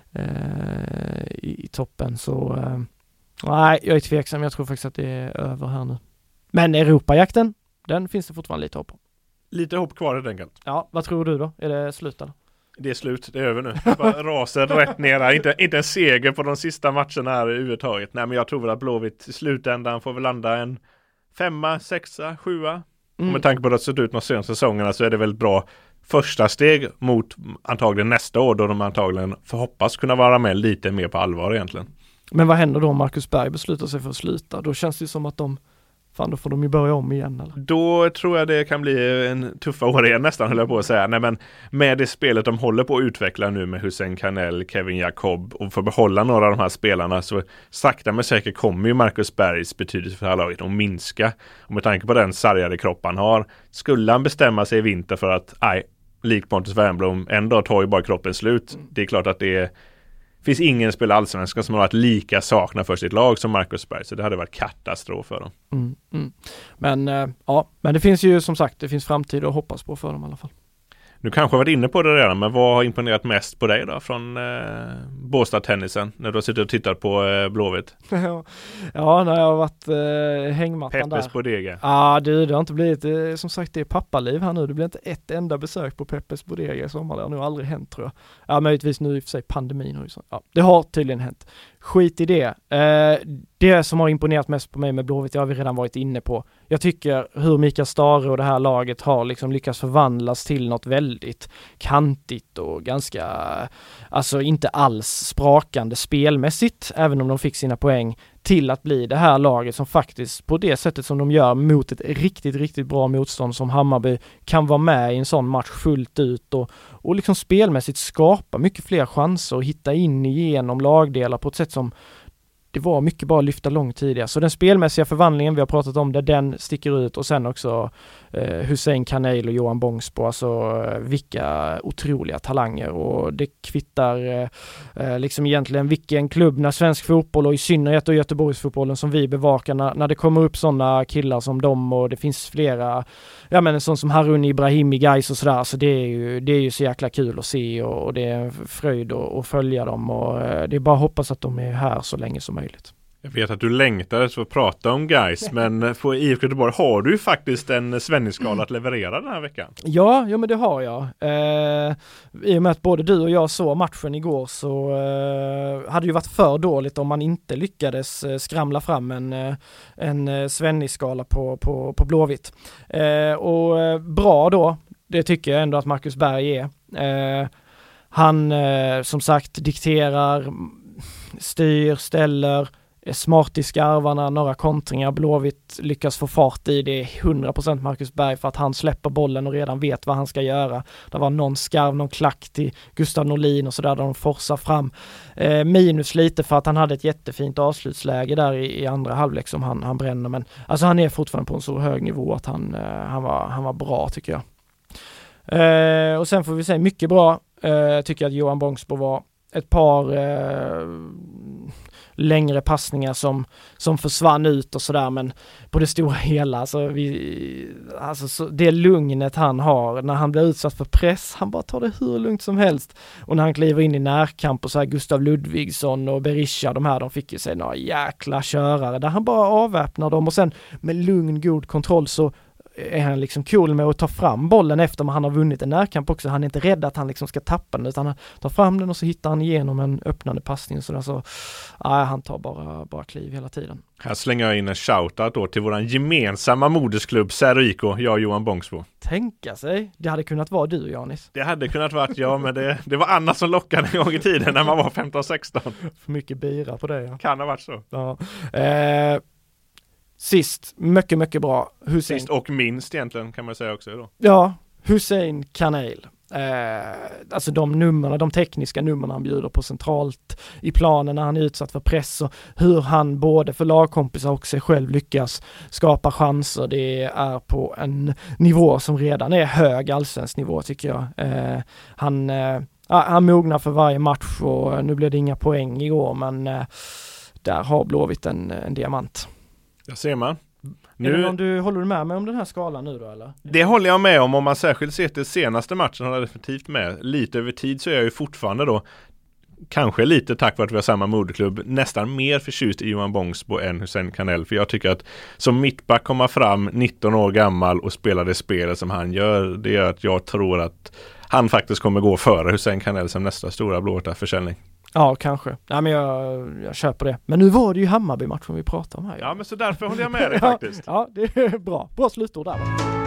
i toppen. Så nej, jag är tveksam. Jag tror faktiskt att det är över här nu. Men Europajakten, den finns det fortfarande lite hopp om. Lite hopp kvar helt enkelt. Ja, vad tror du då? Är det slut eller? Det är slut, det är över nu. Bara raser rätt ner. Inte en seger på de sista matcherna här överhuvudtaget. Nej, men jag tror väl att Blåvitt i slutändan får väl landa en 5, 6, 7. Och med tanke på att det sett ut de senaste säsongerna så är det väl bra första steg mot antagligen nästa år, då de antagligen förhoppas kunna vara med lite mer på allvar egentligen. Men vad händer då om Marcus Berg beslutar sig för att sluta? Då känns det som att då får de ju börja om igen, eller? Då tror jag det kan bli en tuffa år igen nästan, höll jag på att säga. Nej, men med det spelet de håller på att utveckla nu med Hussein Kanell, Kevin Jacob, och för att behålla några av de här spelarna, så sakta men säkert kommer ju Marcus Bergs betydelse för det här laget att minska. Och med tanke på den sargade kropp han har, skulle han bestämma sig i vinter för att likt Pontus Wernbloom, en dag tar ju bara kroppen slut. Det är klart att det finns ingen spelare allsvenskan som har varit lika sakna för sitt lag som Marcus Berg, så det hade varit katastrof för dem. Men men det finns ju som sagt, det finns framtid att hoppas på för dem i alla fall. Du kanske har varit inne på det redan, men vad har imponerat mest på dig då från Båstad-tennisen när du har suttit och tittat på Blåvitt? Ja, när jag har varit hängmattan Peppes där. Bodega. Ja, det har inte blivit, som sagt, det är pappaliv här nu. Det blir inte ett enda besök på Peppes Bodega i sommar. Det har nog aldrig hänt, tror jag. Ja, möjligtvis nu i och för sig pandemin och så. Ja, det har tydligen hänt. Skit i det. Det som har imponerat mest på mig med Blåvitt, det har vi redan varit inne på. Jag tycker hur Mikael Stare och det här laget har liksom lyckats förvandlas till något väldigt kantigt och ganska, alltså inte alls sprakande spelmässigt, även om de fick sina poäng, till att bli det här laget som faktiskt på det sättet som de gör mot ett riktigt, riktigt bra motstånd som Hammarby kan vara med i en sån match fullt ut och liksom spelmässigt skapa mycket fler chanser och hitta in igenom lagdelar på ett sätt som det var mycket bara lyfta långt tidigare. Så den spelmässiga förvandlingen vi har pratat om, den sticker ut, och sen också Hussein Kanell och Johan Bångsbo, alltså vilka otroliga talanger, och det kvittar liksom egentligen vilken klubb när svensk fotboll, och i synnerhet och Göteborgsfotbollen som vi bevakar, när det kommer upp sådana killar som dem, och det finns flera, en sån som Harun Ibrahim i Gais och sådär, så det är ju så jäkla kul att se, och det är en fröjd att följa dem, och det är bara att hoppas att de är här så länge som möjligt. Jag vet att du längtade för att prata om Gais, men på IFK Göteborg har du ju faktiskt en Svennisskala att leverera den här veckan. Ja, men det har jag. I och med att både du och jag såg matchen igår, så hade det ju varit för dåligt om man inte lyckades skramla fram en Svennisskala på Blåvitt. Och bra då, det tycker jag ändå att Marcus Berg är. Han som sagt dikterar, styr, ställer, är smart i skarvarna, några kontringar Blåvitt lyckas få fart i. Det är 100% Marcus Berg, för att han släpper bollen och redan vet vad han ska göra. Det var någon skarv, någon klack till Gustav Norlin och sådär, där de forsar fram. Minus lite för att han hade ett jättefint avslutsläge där i andra halvlek som han bränner, men alltså han är fortfarande på en så hög nivå att han var bra, tycker jag. Och sen får vi säga mycket bra, tycker jag att Johan Bångsbo var. Ett par längre passningar som försvann ut och sådär, men på det stora hela det lugnet han har när han blir utsatt för press, han bara tar det hur lugnt som helst, och när han kliver in i närkamp och så här, Gustav Ludvigsson och Berisha, de fick ju sig några jäkla körare där han bara avväpnar dem, och sen med lugn, god kontroll så är han liksom cool med att ta fram bollen efter man han har vunnit en närkamp också. Han är inte rädd att han liksom ska tappa den, utan han tar fram den och så hittar han igenom en öppnande passning och sådär, så han tar bara kliv hela tiden. Här slänger jag in en shoutout då till våran gemensamma modersklubb Serrico, jag och Johan Bångsbo. Tänka sig, det hade kunnat vara du, Janis. Det hade kunnat vara jag, men det var Anna som lockade en gång i tiden när man var 15-16. För mycket bira på det, ja. Kan ha varit så. Ja. Sist, mycket, mycket bra. Hussein. Sist och minst egentligen kan man säga också då. Ja, Hussein Kanel. Alltså de tekniska numren han bjuder på centralt i planen när han är utsatt för press och hur han både för lagkompisar och sig själv lyckas skapa chanser, det är på en nivå som redan är hög allsvensk nivå tycker jag. Han mognar för varje match och nu blev det inga poäng igår, men där har Blåvitt en diamant. Det ser man. Håller du med mig om den här skalan nu då eller? Det håller jag med om man särskilt ser till senaste matchen har jag definitivt med. Lite över tid så är jag ju fortfarande då, kanske lite tack vare att vi har samma moderklubb, nästan mer förtjust i Johan Bångsbo än Hussein Kanel. För jag tycker att som mittback komma fram 19 år gammal och spela det spelet som han gör, det gör att jag tror att han faktiskt kommer gå före Hussein Kanel som nästa stora blåvita försäljning. Ja, kanske. Nej, men jag köper det. Men nu var det ju Hammarby-matchen vi pratade om här. Ja, men så därför håller jag med dig faktiskt. Ja, det är bra. Bra slutord där.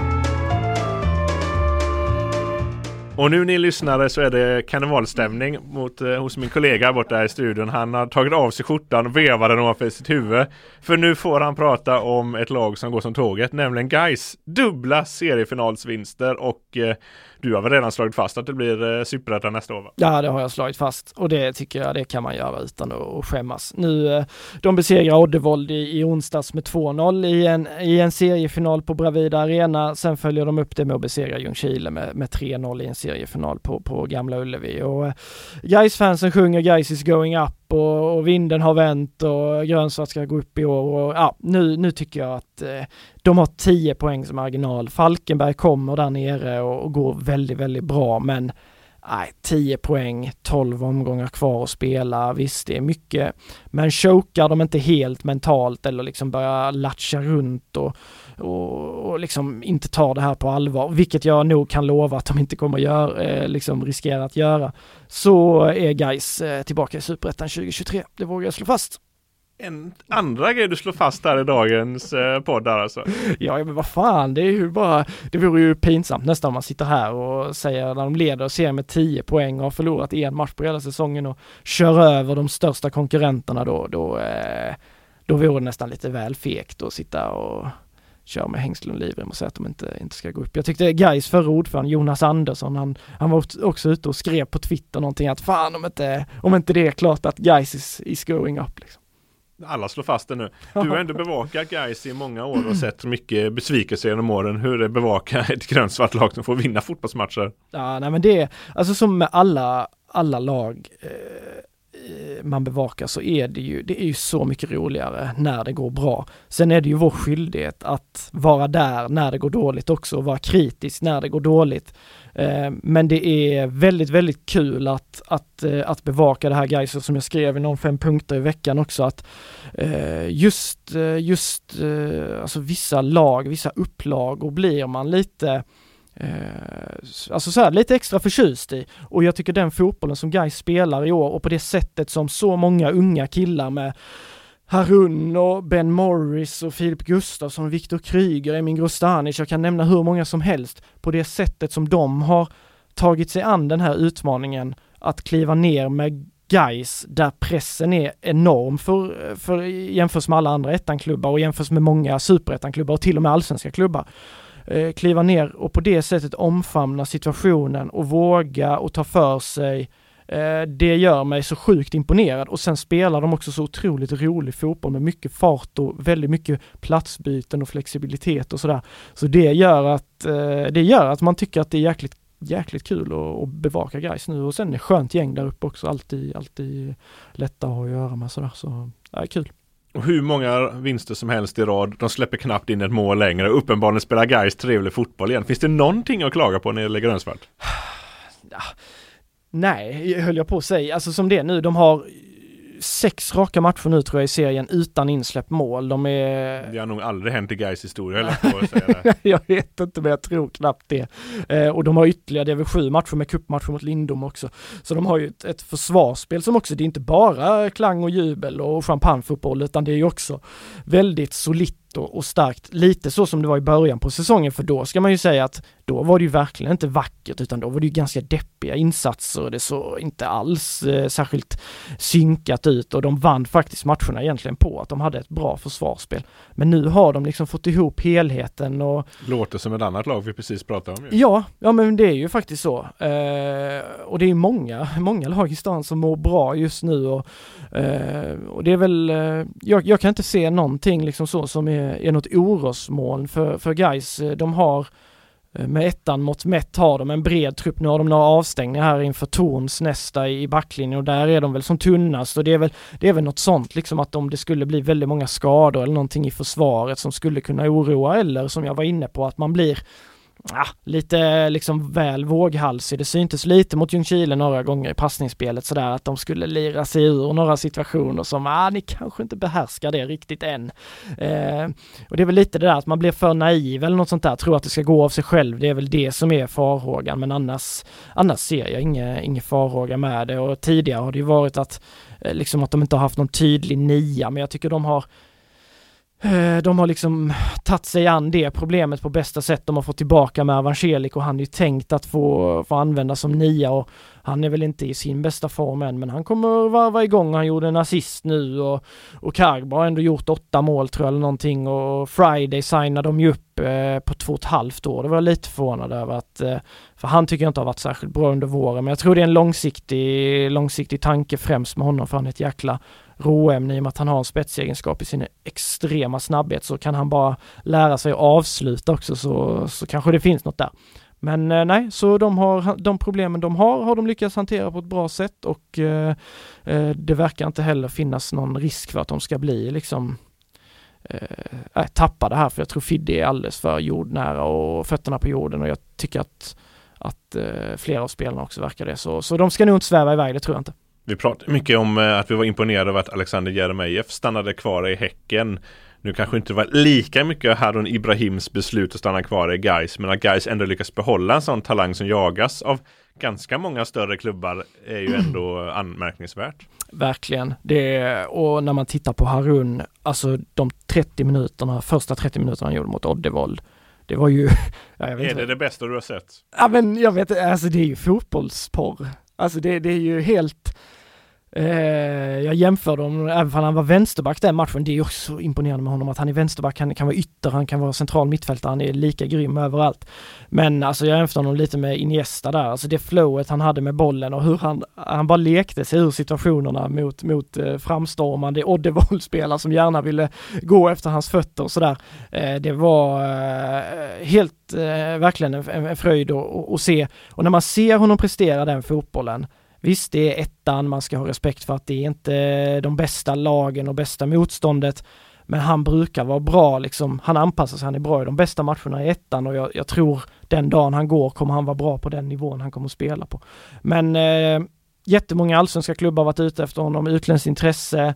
Och nu ni lyssnare så är det karnevalstämning hos min kollega borta i studion. Han har tagit av sig skjortan och vevar den ovanför sitt huvud. För nu får han prata om ett lag som går som tåget, nämligen GAIS. Dubbla seriefinalsvinster och du har väl redan slagit fast att det blir superettan nästa år, va? Ja, det har jag slagit fast och det tycker jag det kan man göra utan att skämmas. Nu, de besegrar Oddevold i onsdags med 2-0 i en seriefinal på Bravida Arena. Sen följer de upp det med att besegra Ljungskile med 3-0 i en seriefinal på Gamla Ullevi. Och GAIS-fansen sjunger GAIS is going up och vinden har vänt och grönsvart ska gå upp i år. Och, ja, nu tycker jag att de har 10 poängs marginal. Falkenberg kommer där nere och går väldigt, väldigt bra, men 10 poäng, 12 omgångar kvar att spela. Visst, det är mycket, men chokar de inte helt mentalt eller liksom börjar latcha runt och liksom inte tar det här på allvar, vilket jag nog kan lova att de inte kommer göra, liksom riskera att göra, så är GAIS tillbaka i Superettan 2023. Det vågar jag slå fast. En andra grej du slår fast här i dagens podd där alltså. Ja, men vad fan, det vore ju pinsamt nästan om man sitter här och säger när de leder och ser med 10 poäng och har förlorat en match på hela säsongen och kör över de största konkurrenterna, då vore det nästan lite väl fegt att sitta och kör med hängslen och livrem och säga att de inte ska gå upp. Jag tyckte GAIS förra ordförande Jonas Andersson, han var också ute och skrev på Twitter någonting att fan om inte det är klart att GAIS is going up liksom. Alla slår fast det nu. Du har ändå bevakat GAIS i många år och sett mycket besvikelse genom åren. Hur det bevakar ett grönsvart lag som får vinna fotbollsmatcher? Ja, nej, men det är alltså som med alla lag man bevakar, så är det är ju så mycket roligare när det går bra. Sen är det ju vår skyldighet att vara där när det går dåligt också och vara kritisk när det går dåligt. Men det är väldigt, väldigt kul att bevaka det här GAIS, som jag skrev i någon 5 punkter i veckan också, att alltså vissa lag, vissa upplag och blir man lite alltså så här, lite extra förtjust i, och jag tycker den fotbollen som GAIS spelar i år och på det sättet som så många unga killar med Harun och Ben Morris och Filip Gustafsson och Viktor Kryger, Emin Grostanic, jag kan nämna hur många som helst, på det sättet som de har tagit sig an den här utmaningen att kliva ner med GAIS där pressen är enorm för jämförs med alla andra ettanklubbar och jämförs med många superettanklubbar och till och med allsvenska klubbar. Kliva ner och på det sättet omfamna situationen och våga och ta för sig. Det gör mig så sjukt imponerad, och sen spelar de också så otroligt rolig fotboll med mycket fart och väldigt mycket platsbyten och flexibilitet och sådär. Så det gör att man tycker att det är jäkligt kul att bevaka GAIS nu, och sen är det skönt gäng där uppe också, alltid lätta att göra med sådär, så det är kul. Och hur många vinster som helst i rad, de släpper knappt in ett mål längre. Uppenbarligen spelar GAIS trevlig fotboll igen. Finns det någonting att klaga på när det gäller grönsvart? Ja, nej, höll jag på att säga. Alltså som det är nu, de har 6 raka matcher nu tror jag i serien utan insläppt mål. Det har nog aldrig hänt i GAIS historia, eller på att säga det. Jag vet inte, men jag tror knappt det. Och de har ytterligare, det är väl 7 matcher med cupmatcher mot Lindom också. Så de har ju ett försvarsspel som också, det är inte bara klang och jubel och champagnefotboll, utan det är ju också väldigt solitt och starkt. Lite så som det var i början på säsongen, för då ska man ju säga att då var det ju verkligen inte vackert, utan då var det ju ganska deppiga insatser och det såg inte alls särskilt synkat ut, och de vann faktiskt matcherna egentligen på att de hade ett bra försvarsspel. Men nu har de liksom fått ihop helheten och... Låter som ett annat lag vi precis pratade om. Ja, men det är ju faktiskt så. Och det är många lag i stan som mår bra just nu, och det är väl... Jag kan inte se någonting liksom så som är något orosmoln för Gais. De har med ettan mot mätt har de en bred trupp. Nu har de några avstängningar här inför Torns nästa i backlinjen, och där är de väl som tunnast, och det är väl något sånt liksom, att om det skulle bli väldigt många skador eller någonting i försvaret som skulle kunna oroa, eller som jag var inne på, att man blir lite liksom väl våghalsig. Det syntes lite mot Ljungskile några gånger i passningsspelet sådär, att de skulle lira sig ur några situationer som ni kanske inte behärskar det riktigt än. Och det är väl lite det där att man blir för naiv eller något sånt där, tror att det ska gå av sig själv. Det är väl det som är farhågan, men annars ser jag ingen farhåga med det. Och tidigare har det ju varit att liksom att de inte har haft någon tydlig nia, men jag tycker de har liksom tagit sig an det problemet på bästa sätt. De har fått tillbaka med Evangelik, och han är ju tänkt att få använda som nia, och han är väl inte i sin bästa form än, men han kommer varva igång. Han gjorde en assist nu, och Kargbo har ändå gjort 8 mål tror jag eller någonting, och Friday signade de ju upp på 2,5 år. Det var jag lite förvånad över, att för han tycker jag inte har varit särskilt bra under våren, men jag tror det är en långsiktig tanke främst med honom, för han är ett jäkla råämne. I och med att han har en spetsegenskap i sin extrema snabbhet, så kan han bara lära sig att avsluta också, så kanske det finns något där. Men nej, så de problemen de har de lyckats hantera på ett bra sätt, och det verkar inte heller finnas någon risk för att de ska bli liksom tappade här, för jag tror Fidde är alldeles för jordnära och fötterna på jorden, och jag tycker att flera av spelarna också verkar det, så de ska nog inte sväva iväg, det tror jag inte. Vi pratade mycket om att vi var imponerade över att Alexander Jeremejeff stannade kvar i Häcken. Nu kanske inte var lika mycket Harun Ibrahims beslut att stanna kvar i Gais, men att Gais ändå lyckas behålla en sån talang som jagas av ganska många större klubbar är ju ändå anmärkningsvärt. Verkligen. Och när man tittar på Harun, alltså de första 30 minuterna han gjorde mot Oddevold, det var ju... Är det bästa du har sett? Ja, men jag vet, alltså det är ju fotbollsporr. Alltså det är ju helt... jag jämför dem, även om han var vänsterback den matchen, det är ju också imponerande med honom att han är vänsterback, han kan vara ytter, han kan vara central mittfältare, han är lika grym överallt. Men alltså jag jämför honom lite med Iniesta där, alltså det flowet han hade med bollen, och hur han bara lekte sig ur situationerna mot framstormande Oddevold-spelare som gärna ville gå efter hans fötter och sådär. Det var helt verkligen en fröjd att se, och när man ser honom prestera den fotbollen. Visst, det är ettan, man ska ha respekt för att det är inte de bästa lagen och bästa motståndet, men han brukar vara bra, liksom, han anpassar sig, han är bra i de bästa matcherna i ettan, och jag tror den dagen han går kommer han vara bra på den nivån han kommer att spela på. Men jättemånga allsvenska klubbar har varit ute efter honom, utländskt intresse,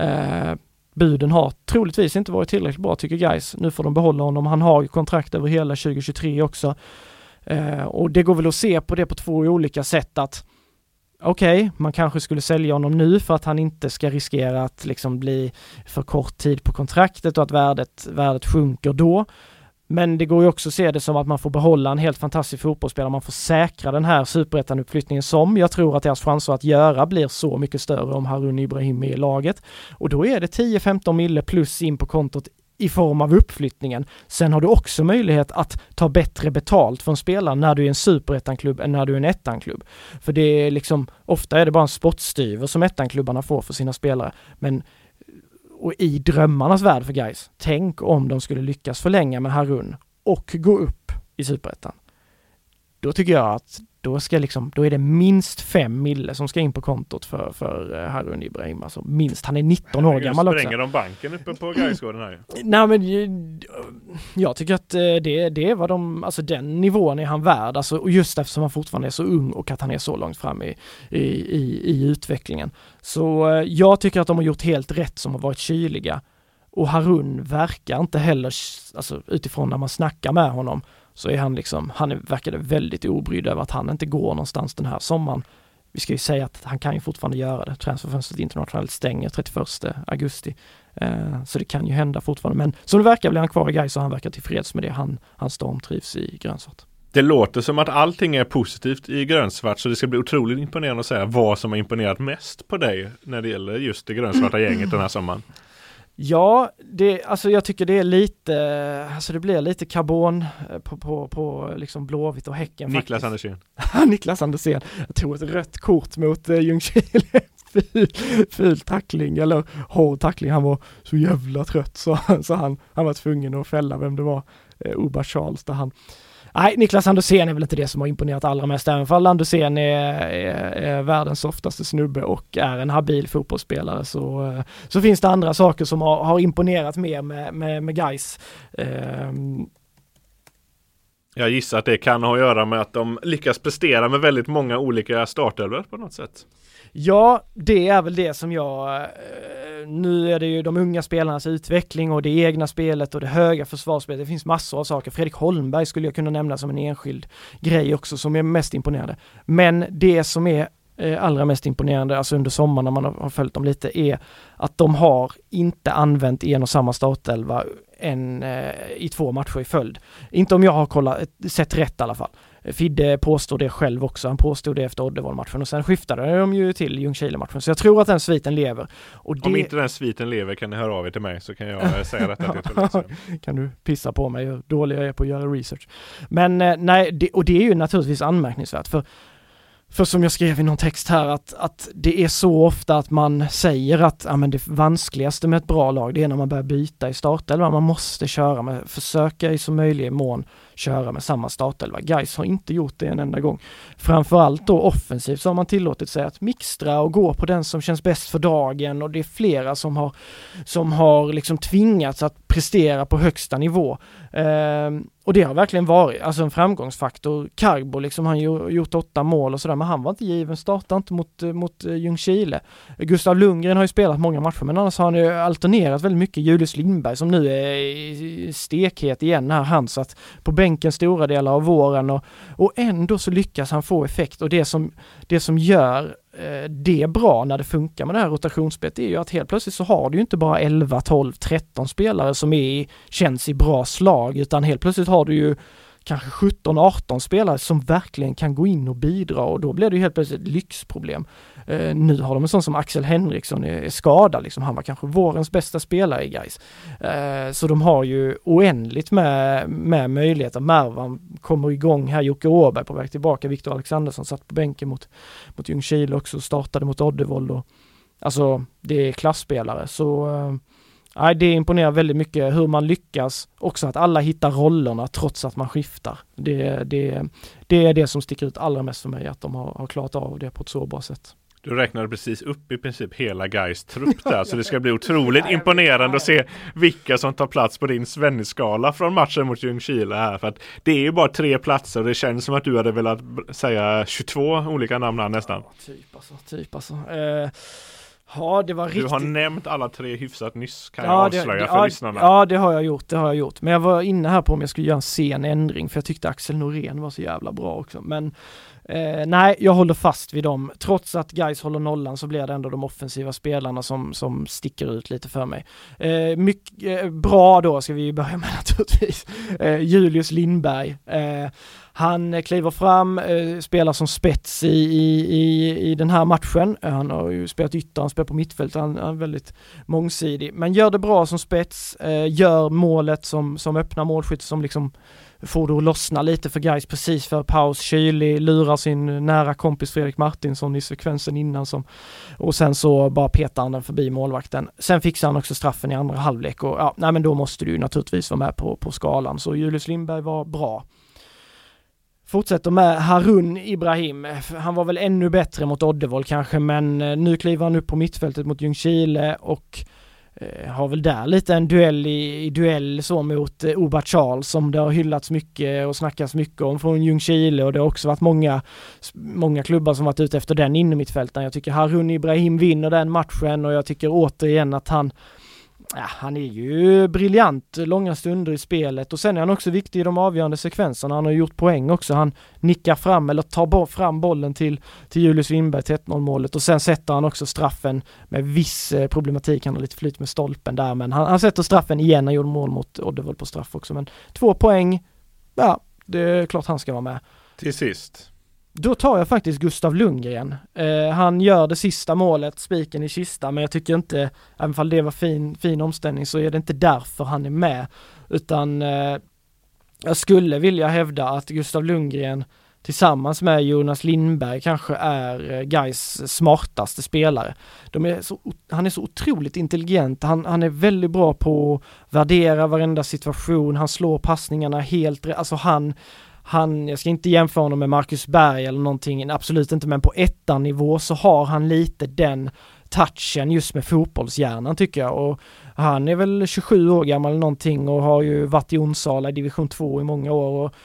buden har troligtvis inte varit tillräckligt bra, tycker Gais. Nu får de behålla honom, han har ju kontrakt över hela 2023 också, och det går väl att se på det på 2 olika sätt, att okej, man kanske skulle sälja honom nu för att han inte ska riskera att liksom bli för kort tid på kontraktet och att värdet sjunker då. Men det går ju också att se det som att man får behålla en helt fantastisk fotbollsspelare. Man får säkra den här superettan-uppflyttningen som jag tror att deras chanser att göra blir så mycket större om Harun Ibrahim är i laget. Och då är det 10-15 mille plus in på kontot i form av uppflyttningen. Sen har du också möjlighet att ta bättre betalt från spelaren när du är en superettan-klubb än när du är en ettan-klubb. För det är liksom, ofta är det bara en spottstyver som ettan-klubbarna får för sina spelare. Men och i drömmarnas värld för Gais, tänk om de skulle lyckas förlänga med Harun och gå upp i superettan. Då tycker jag att då är det minst 5 mille som ska in på kontot för Harun Ibrahim. Alltså minst, han är 19 år gammal också. Spränger de banken uppe på Gaisgården här? Nej, men jag tycker att det är vad alltså den nivån är han värd. Alltså, och just eftersom han fortfarande är så ung och att han är så långt fram i utvecklingen. Så jag tycker att de har gjort helt rätt som har varit kyliga. Och Harun verkar inte heller, alltså utifrån när man snackar med honom, så är han verkade väldigt obrydd över att han inte går någonstans den här sommaren. Vi ska ju säga att han kan ju fortfarande göra det. Transferfönstret internationellt stänger 31 augusti. Så det kan ju hända fortfarande. Men som det verkar blir han kvar i Gais och han verkar tillfreds med det. Han stormtrivs i grönsvart. Det låter som att allting är positivt i grönsvart, så det ska bli otroligt imponerande att säga vad som har imponerat mest på dig när det gäller just det grönsvarta gänget den här sommaren. Ja, jag tycker det är lite, alltså det blir lite karbon på liksom Blåvitt och Häcken. Niklas Andersén. Niklas Andersén. Jag tror ett rött kort mot Ljungskile. Ful tackling, eller hård tackling. Han var så jävla trött så han var tvungen att fälla vem det var. Oba Charles där han. Nej, Niklas Andersén är väl inte det som har imponerat allra mest, även för Andersén är världens softaste snubbe och är en habil fotbollsspelare, så finns det andra saker som har imponerat mer med Gais. Jag gissar att det kan ha att göra med att de lyckas prestera med väldigt många olika startelvor på något sätt. Ja, det är väl det som nu är det ju de unga spelarnas utveckling och det egna spelet och det höga försvarsspelet. Det finns massor av saker. Fredrik Holmberg skulle jag kunna nämna som en enskild grej också som är mest imponerande. Men det som är allra mest imponerande, alltså under sommaren när man har följt dem lite, är att de har inte använt en och samma startelva i 2 matcher i följd. Inte om jag har sett rätt i alla fall. Fidde påstod det själv också. Han påstod det efter Oddevall-matchen och sen skiftade de ju till Ljungskile-matchen. Så jag tror att den sviten lever. Om inte den sviten lever kan ni höra av er till mig, så kan jag säga detta till Kan du pissa på mig hur dålig jag är på att göra research. Men nej, det är ju naturligtvis anmärkningsvärt. För som jag skrev i någon text här att det är så ofta att man säger att men det vanskligaste med ett bra lag, det är när man börjar byta i startelva. Man måste försöka i så möjlig mån köra med samma startelva. Gais har inte gjort det en enda gång. Framförallt då offensivt så har man tillåtit sig att mixtra och gå på den som känns bäst för dagen, och det är flera som har liksom tvingats att prestera på högsta nivå. Och det har verkligen varit alltså en framgångsfaktor. Carbo liksom, han gjort 8 mål och sådär, men han var inte given, startade inte mot Ljungskile. Gustav Lundgren har ju spelat många matcher, men annars har han ju alternerat väldigt mycket. Julius Lindberg som nu är stekhet igen här, han satt på bänken stora delar av våren och ändå så lyckas han få effekt, och det som gör det bra när det funkar med det här rotationsspelet är ju att helt plötsligt så har du ju inte bara 11, 12, 13 spelare som känns i bra slag, utan helt plötsligt har du ju kanske 17, 18 spelare som verkligen kan gå in och bidra, och då blir det ju helt plötsligt ett lyxproblem. Nu har de en sån som Axel Henriksson är skadad, liksom. Han var kanske vårens bästa spelare i Gais. Så de har ju oändligt med möjligheter. Mervan kommer igång här, Jocke Åberg på väg tillbaka, Viktor Alexandersson satt på bänken mot Ljungskile också, startade mot Oddevall. Alltså det är klassspelare, så det imponerar väldigt mycket hur man lyckas också, att alla hittar rollerna trots att man skiftar. Det är det som sticker ut allra mest för mig, att de har klarat av det på ett så bra sätt. Du räknade precis upp i princip hela Gais trupp där, så det ska bli otroligt imponerande att se vilka som tar plats på din Svennis-skala från matchen mot Ljungskile här, för att det är ju bara 3 platser och det känns som att du hade velat säga 22 olika namn här nästan. Ja, typ alltså. Ja, det var riktigt. Du har nämnt alla 3 hyfsat nyss, kan jag avslöja för lyssnarna. Ja, det har jag gjort. Men jag var inne här på om jag skulle göra en sen ändring, för jag tyckte Axel Norén var så jävla bra också. Men nej, jag håller fast vid dem. Trots att Gais håller nollan så blir det ändå de offensiva spelarna som sticker ut lite för mig. Mycket bra då ska vi börja med naturligtvis. Julius Lindberg. Han kliver fram, spelar som spets i den här matchen. Han har ju spelat ytter, han spelar på mittfält, han är väldigt mångsidig. Men gör det bra som spets, gör målet som öppnar målskytt, som liksom får det att lossna lite för Gais precis för paus. Kyli lurar sin nära kompis Fredrik Martinsson i sekvensen innan, och sen så bara petar han den förbi målvakten. Sen fixar han också straffen i andra halvlek, och men då måste du naturligtvis vara med på skalan. Så Julius Lindberg var bra. Fortsätter med Harun Ibrahim. Han var väl ännu bättre mot Oddevall kanske, men nu kliver han upp på mittfältet mot Ljungskile och har väl där lite en duell så mot Oba Charles, som det har hyllats mycket och snackats mycket om från Ljungskile, och det har också varit många klubbar som varit ute efter den innermittfältaren. Jag tycker Harun Ibrahim vinner den matchen, och jag tycker återigen att han är ju briljant långa stunder i spelet, och sen är han också viktig i de avgörande sekvenserna. Han har gjort poäng också. Han nickar fram eller tar fram bollen till Julius Lindberg till 1-0 målet, och sen sätter han också straffen med viss problematik. Han har lite flyt med stolpen där, men han sätter straffen igen. Han gjorde mål mot Oddevall på straff också, men 2 poäng. det är klart han ska vara med. Till sist. Då tar jag faktiskt Gustav Lundgren. Han gör det sista målet, spiken i kista, men jag tycker inte, även om det var fin omställning, så är det inte därför han är med. Utan jag skulle vilja hävda att Gustav Lundgren tillsammans med Jonas Lindberg kanske är Gais smartaste spelare. Han är så otroligt intelligent. Han är väldigt bra på att värdera varenda situation. Han slår passningarna helt rätt. Alltså jag ska inte jämföra honom med Marcus Berg eller någonting, absolut inte, men på ettanivå så har han lite den touchen just med fotbollshjärnan tycker jag, och han är väl 27 år gammal eller någonting och har ju varit i Onsala i division 2 i många år, och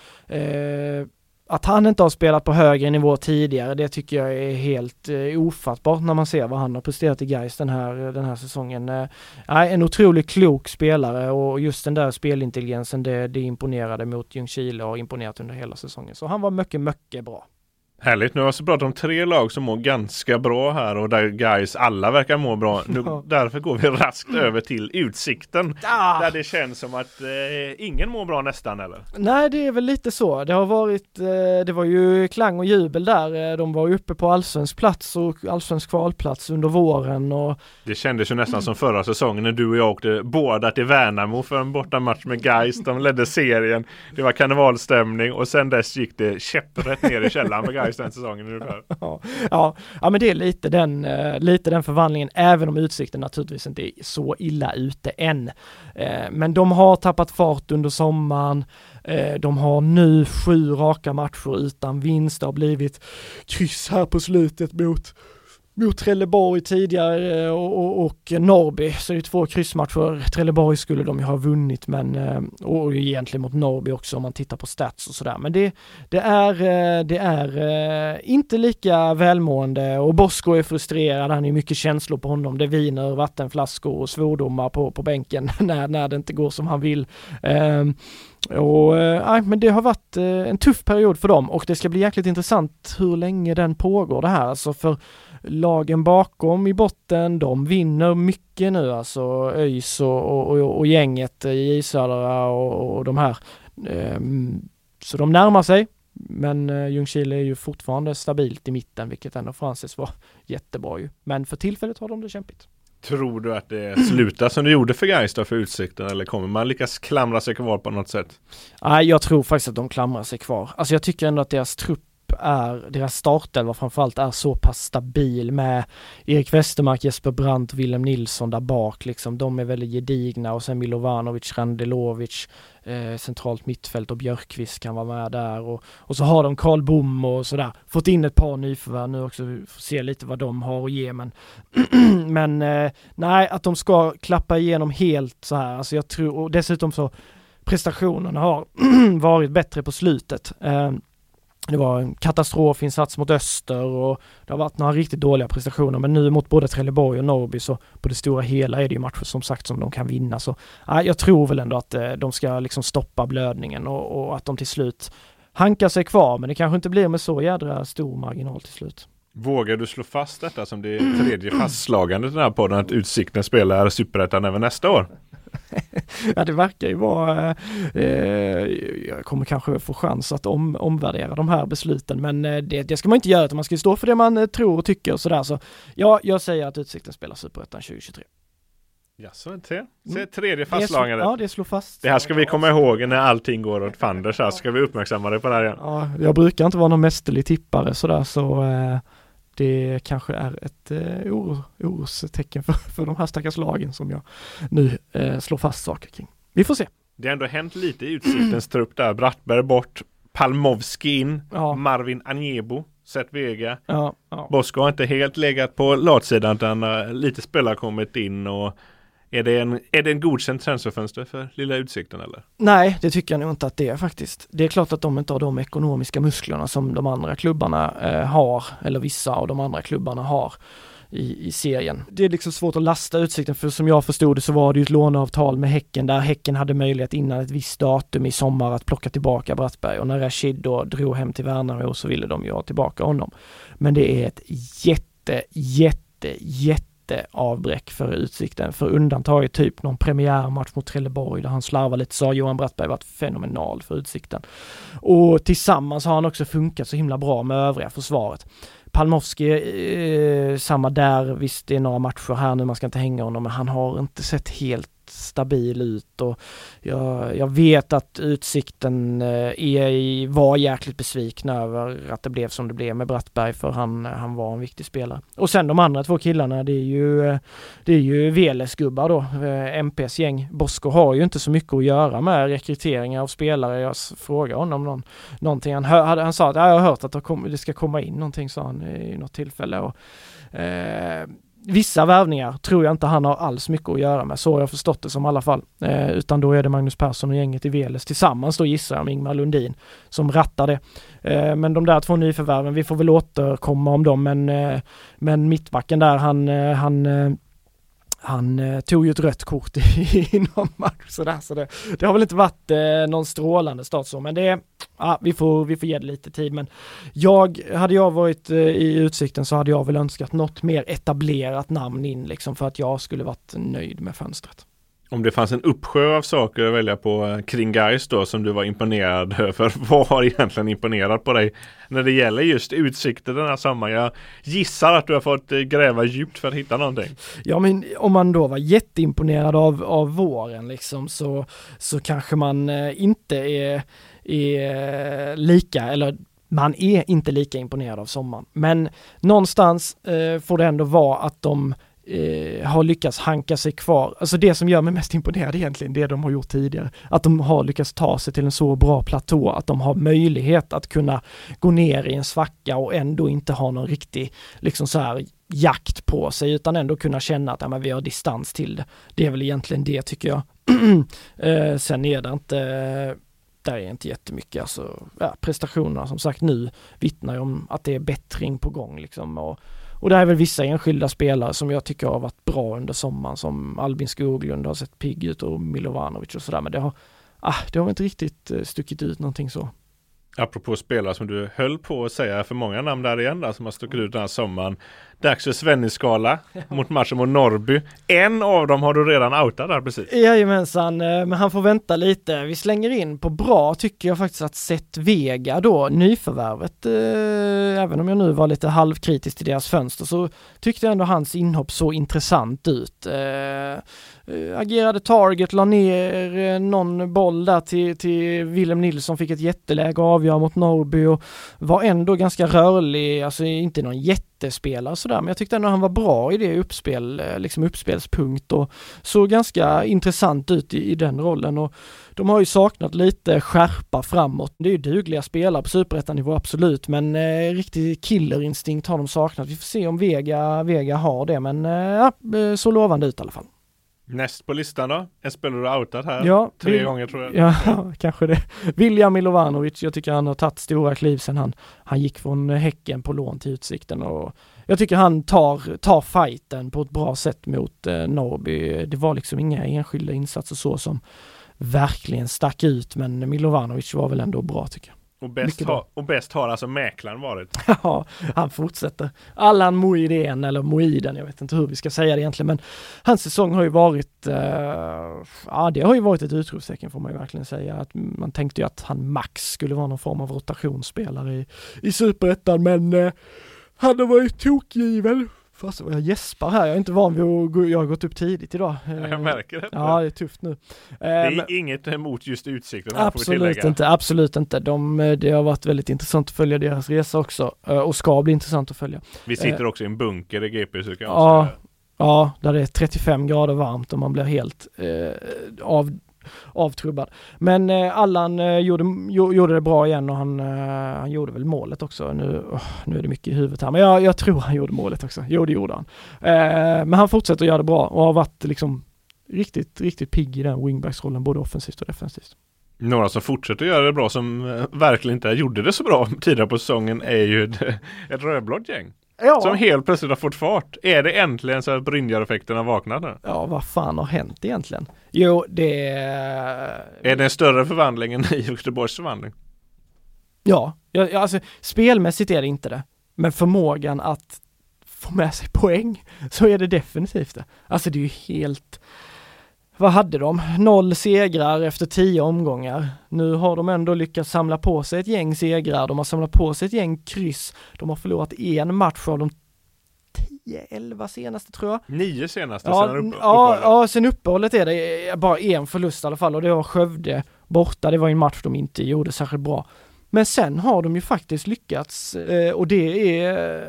att han inte har spelat på högre nivå tidigare, det tycker jag är helt ofattbart när man ser vad han har presterat i Gais den här säsongen. En otroligt klok spelare, och just den där spelintelligensen, det imponerade mot Ljungskile och har imponerat under hela säsongen. Så han var mycket bra. Härligt, nu har jag så pratat om 3 lag som mår ganska bra här och där Gais alla verkar må bra. Nu, därför går vi raskt över till Utsikten. Där det känns som att ingen mår bra nästan, eller? Nej, det är väl lite så. Det har varit, det var ju klang och jubel där. De var ju uppe på allsvensk plats och allsvensk kvalplats under våren. Och det kändes ju nästan som förra säsongen när du och jag åkte båda till Värnamo för en bortamatch med Gais. De ledde serien. Det var karnevalstämning och sen dess gick det käpprätt ner i källaren med Gais den säsongen ungefär. Ja, men det är lite den förvandlingen, även om Utsikten naturligtvis inte är så illa ute än. Men de har tappat fart under sommaren. De har nu 7 raka matcher utan vinst. Det har blivit kryss här på slutet mot Trelleborg tidigare och Norrby, så det är 2 kryssmatcher. Trelleborg skulle de ju ha vunnit, men och egentligen mot Norrby också om man tittar på stats och sådär, men det är inte lika välmående, och Bosko är frustrerad, han är mycket känslor på honom, det viner vattenflaskor och svordomar på bänken när det inte går som han vill. Men det har varit en tuff period för dem, och det ska bli jäkligt intressant hur länge den pågår det här, alltså för lagen bakom i botten, de vinner mycket nu, alltså ÖIS och gänget i Isödra och de här, så de närmar sig, men Ljungskile är ju fortfarande stabilt i mitten, vilket ändå får anses vara jättebra ju, men för tillfället har de det kämpigt. Tror du att det slutar som det gjorde för Gais då, för Utsikten, eller kommer man lyckas klamra sig kvar på något sätt? Nej, jag tror faktiskt att de klamrar sig kvar. Alltså jag tycker ändå att deras startelva framförallt är så pass stabil med Erik Westermark, Jesper Brandt, Willem Nilsson där bak liksom. De är väldigt gedigna, och sen Milovanovic, Randelovic, centralt mittfält, och Björkqvist kan vara med där, och så har de Karl Bom och sådär, fått in ett par nyförvärv nu också, får se lite vad de har att ge, men nej, att de ska klappa igenom helt så här, alltså jag tror, och dessutom så prestationerna har varit bättre på slutet. Det var en katastrofinsats mot Öster, och det har varit några riktigt dåliga prestationer, men nu mot både Trelleborg och Norrby, så på det stora hela är det ju matcher som sagt som de kan vinna, så jag tror väl ändå att de ska liksom stoppa blödningen och att de till slut hankar sig kvar, men det kanske inte blir med så jädra stor marginal till slut. Vågar du slå fast detta som det tredje fastslagandet i den här podden, att Utsikten spelar Superettan även nästa år? Ja, det verkar ju vara jag kommer kanske få chans att omvärdera de här besluten, men det ska man inte göra, utan man ska stå för det man tror och tycker och sådär, så ja, jag säger att Utsikten spelar Superettan 2023. Ja, så tredje fastslagandet. Ja, det slår fast. Det här ska vi komma ihåg när allting går åt fanders, här ska vi uppmärksamma det på det här igen. Ja, jag brukar inte vara någon mästerlig tippare sådär, så det kanske är ett orostecken för de här stackars lagen som jag nu slår fast saker kring. Vi får se. Det har ändå hänt lite i Utsiktens trupp där. Brattberg bort, Palmovski in, Marvin Anjebo, Seth Vega. Ja. Bosko har inte helt legat på latsidan, utan lite spelare kommit in, och är det en godkänd transferfönster för lilla Utsikten, eller? Nej, det tycker jag nog inte att det är faktiskt. Det är klart att de inte har de ekonomiska musklerna som de andra klubbarna har, eller vissa av de andra klubbarna har i serien. Det är liksom svårt att lasta Utsikten, för som jag förstod det så var det ju ett låneavtal med Häcken, där Häcken hade möjlighet innan ett visst datum i sommar att plocka tillbaka Brattberg, och när Rashid då drog hem till Värnamo så ville de ju ha tillbaka honom. Men det är ett jätte jätteavbräck för Utsikten. För undantaget typ någon premiärmatch mot Trelleborg där han slarvar lite, så har Johan Brattberg varit fenomenal för Utsikten. Och tillsammans har han också funkat så himla bra med övriga försvaret. Palmowski, samma där, visst det är några matcher här nu, man ska inte hänga honom, men han har inte sett helt stabil ut, och jag vet att Utsikten var jäkligt besvikna över att det blev som det blev med Brattberg, för han var en viktig spelare. Och sen de andra två killarna, det är ju VLS-gubbar då, MPs gäng. Bosko har ju inte så mycket att göra med rekryteringar av spelare. Jag frågade honom någonting. Han sa att jag har hört att det ska komma in någonting, sa han i något tillfälle, och vissa värvningar tror jag inte han har alls mycket att göra med, så har jag förstått det som i alla fall. Utan då är det Magnus Persson och gänget i VLS tillsammans, då gissar jag, med Ingmar Lundin som rattar det. Men de där två nyförvärven, vi får väl återkomma om dem, men mittbacken där, han tog ju ett rött kort i någon match sådär, så det har väl inte varit någon strålande start så, men vi får ge det lite tid. Men hade jag varit i Utsikten så hade jag väl önskat något mer etablerat namn in liksom, för att jag skulle varit nöjd med fönstret. Om det fanns en uppsjö av saker att välja på kring Gais då som du var imponerad över, vad har egentligen imponerat på dig när det gäller just Utsikten den här sommaren? Jag gissar att du har fått gräva djupt för att hitta någonting. Ja, men om man då var jätteimponerad av våren liksom, så kanske man inte är lika, eller man är inte lika imponerad av sommaren. Men någonstans får det ändå vara att de har lyckats hanka sig kvar. Alltså det som gör mig mest imponerad egentligen, det de har gjort tidigare. Att de har lyckats ta sig till en så bra platå, att de har möjlighet att kunna gå ner i en svacka och ändå inte ha någon riktig liksom så här jakt på sig, utan ändå kunna känna att vi har distans till det. Det är väl egentligen det, tycker jag. Sen är det inte... Där är inte jättemycket. Alltså, prestationerna som sagt nu vittnar ju om att det är bättring på gång. Liksom, och det är väl vissa enskilda spelare som jag tycker har varit bra under sommaren, som Albin Skoglund har sett pigg ut, och Milovanovic och sådär. Men det har inte riktigt stuckit ut någonting så. Apropå spelare som du höll på att säga för många namn där igen där, som har stuckit ut den här sommaren. Dags för Svennisskala mot matchen mot Norrby. En av dem har du redan outat där precis. Jajamensan, men han får vänta lite. Vi slänger in på bra, tycker jag faktiskt, att Seth Vega då, nyförvärvet, även om jag nu var lite halvkritisk till deras fönster, så tyckte jag ändå hans inhopp så intressant ut. Agerade target, la ner någon boll där till Willem Nilsson, fick ett jätteläge att avgöra mot Norrby och var ändå ganska rörlig, alltså inte någon jättespelare sådär, men jag tyckte ändå han var bra i det uppspelspunkt, och såg ganska intressant ut i den rollen. Och de har ju saknat lite skärpa framåt. Det är ju dugliga spelare på superettanivå, absolut, men riktig killerinstinkt har de saknat. Vi får se om Vega har det, men så lovande ut i alla fall. Näst på listan då? En spelare du outat här 3 gånger tror jag. Ja, kanske det. William Milovanovic, jag tycker han har tagit stora kliv sen han gick från Häcken på lån till Utsikten, och jag tycker han tar fighten på ett bra sätt mot Norrby. Det var liksom inga enskilda insatser så som verkligen stack ut, men Milovanovic var väl ändå bra, tycker jag. Och bäst har alltså mäklaren varit. Ja, han fortsätter. Allan Moiden, eller Moiden, jag vet inte hur vi ska säga det egentligen, men hans säsong har ju varit det har ju varit ett utropstecken, får man ju verkligen säga. Att man tänkte ju att han max skulle vara någon form av rotationsspelare i superettan, men han har varit tokgiven. Fast jag gäspar här, jag är inte van vid att jag har gått upp tidigt idag. Jag märker det. Ja, det är tufft nu. Det är inget emot just Utsikten. Absolut inte. Det har varit väldigt intressant att följa deras resa också, och ska bli intressant att följa. Vi sitter också i en bunker i GP. Så ja, där det är 35 grader varmt och man blir helt avtrubbad. Men Allan gjorde det bra igen, och han gjorde väl målet också. Nu är det mycket i huvudet här, men jag tror han gjorde målet också. Jo, det gjorde han. Men han fortsätter att göra det bra och har varit liksom riktigt, riktigt pigg i den wingbacksrollen, både offensivt och defensivt. Några som fortsätter göra det bra, som verkligen inte gjorde det så bra tidigare på säsongen, är ju ett rödblått gäng. Ja. Som helt plötsligt har fått fart. Är det äntligen så att Brynjar-effekten har vaknat nu? Ja, vad fan har hänt egentligen? Jo, det är det en större förvandling än i Göteborgs förvandling? Ja, alltså spelmässigt är det inte det. Men förmågan att få med sig poäng, så är det definitivt det. Alltså det är ju helt... Vad hade de? 0 segrar efter 10 omgångar. Nu har de ändå lyckats samla på sig ett gäng segrar. De har samlat på sig ett gäng kryss. De har förlorat en match av de 10-11 senaste, tror jag. 9 senaste sen uppehållet. Ja, sen uppehållet är det bara en förlust i alla fall. Och det var Skövde borta. Det var en match de inte gjorde särskilt bra. Men sen har de ju faktiskt lyckats. Och det är...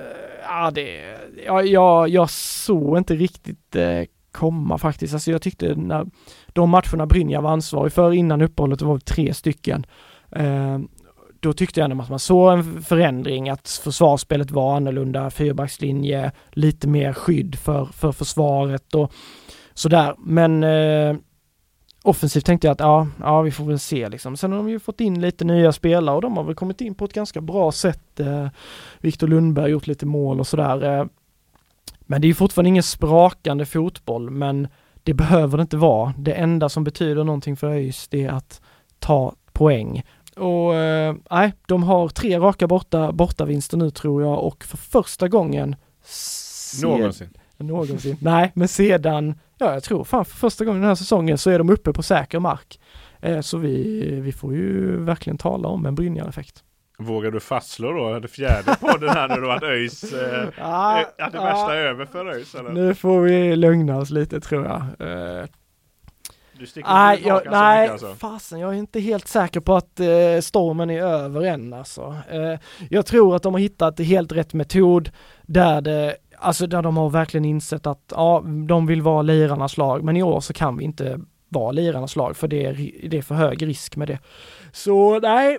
Jag såg inte riktigt... komma faktiskt. Alltså jag tyckte när de matcherna Brynja var ansvarig för innan uppehållet, det var 3 stycken. Då tyckte jag ändå att man såg en förändring, att försvarsspelet var annorlunda, 4-backslinje, lite mer skydd för försvaret och sådär. Men offensivt tänkte jag att ja, vi får väl se liksom. Sen har de ju fått in lite nya spelare och de har väl kommit in på ett ganska bra sätt. Victor Lundberg har gjort lite mål och sådär. Men det är ju fortfarande ingen sprakande fotboll, men det behöver det inte vara. Det enda som betyder någonting för ÖIS, det är att ta poäng. Och de har 3 raka bortavinster nu, tror jag, och för första gången någonsin. Nej, men sedan, jag tror för första gången den här säsongen så är de uppe på säker mark. Så vi får ju verkligen tala om en Brynjar-effekt. Vågar du fastslå då det fjärde podden här nu då att ÖIS att det värsta är över för ÖIS, eller? Nu får vi lugna oss lite, tror jag. Du sticker inte tillbaka så mycket alltså. Fasen, jag är inte helt säker på att stormen är över än alltså. Jag tror att de har hittat helt rätt metod där de har verkligen insett att de vill vara lirarnas lag, men i år så kan vi inte vara lirarnas lag för det är för hög risk med det. Så nej,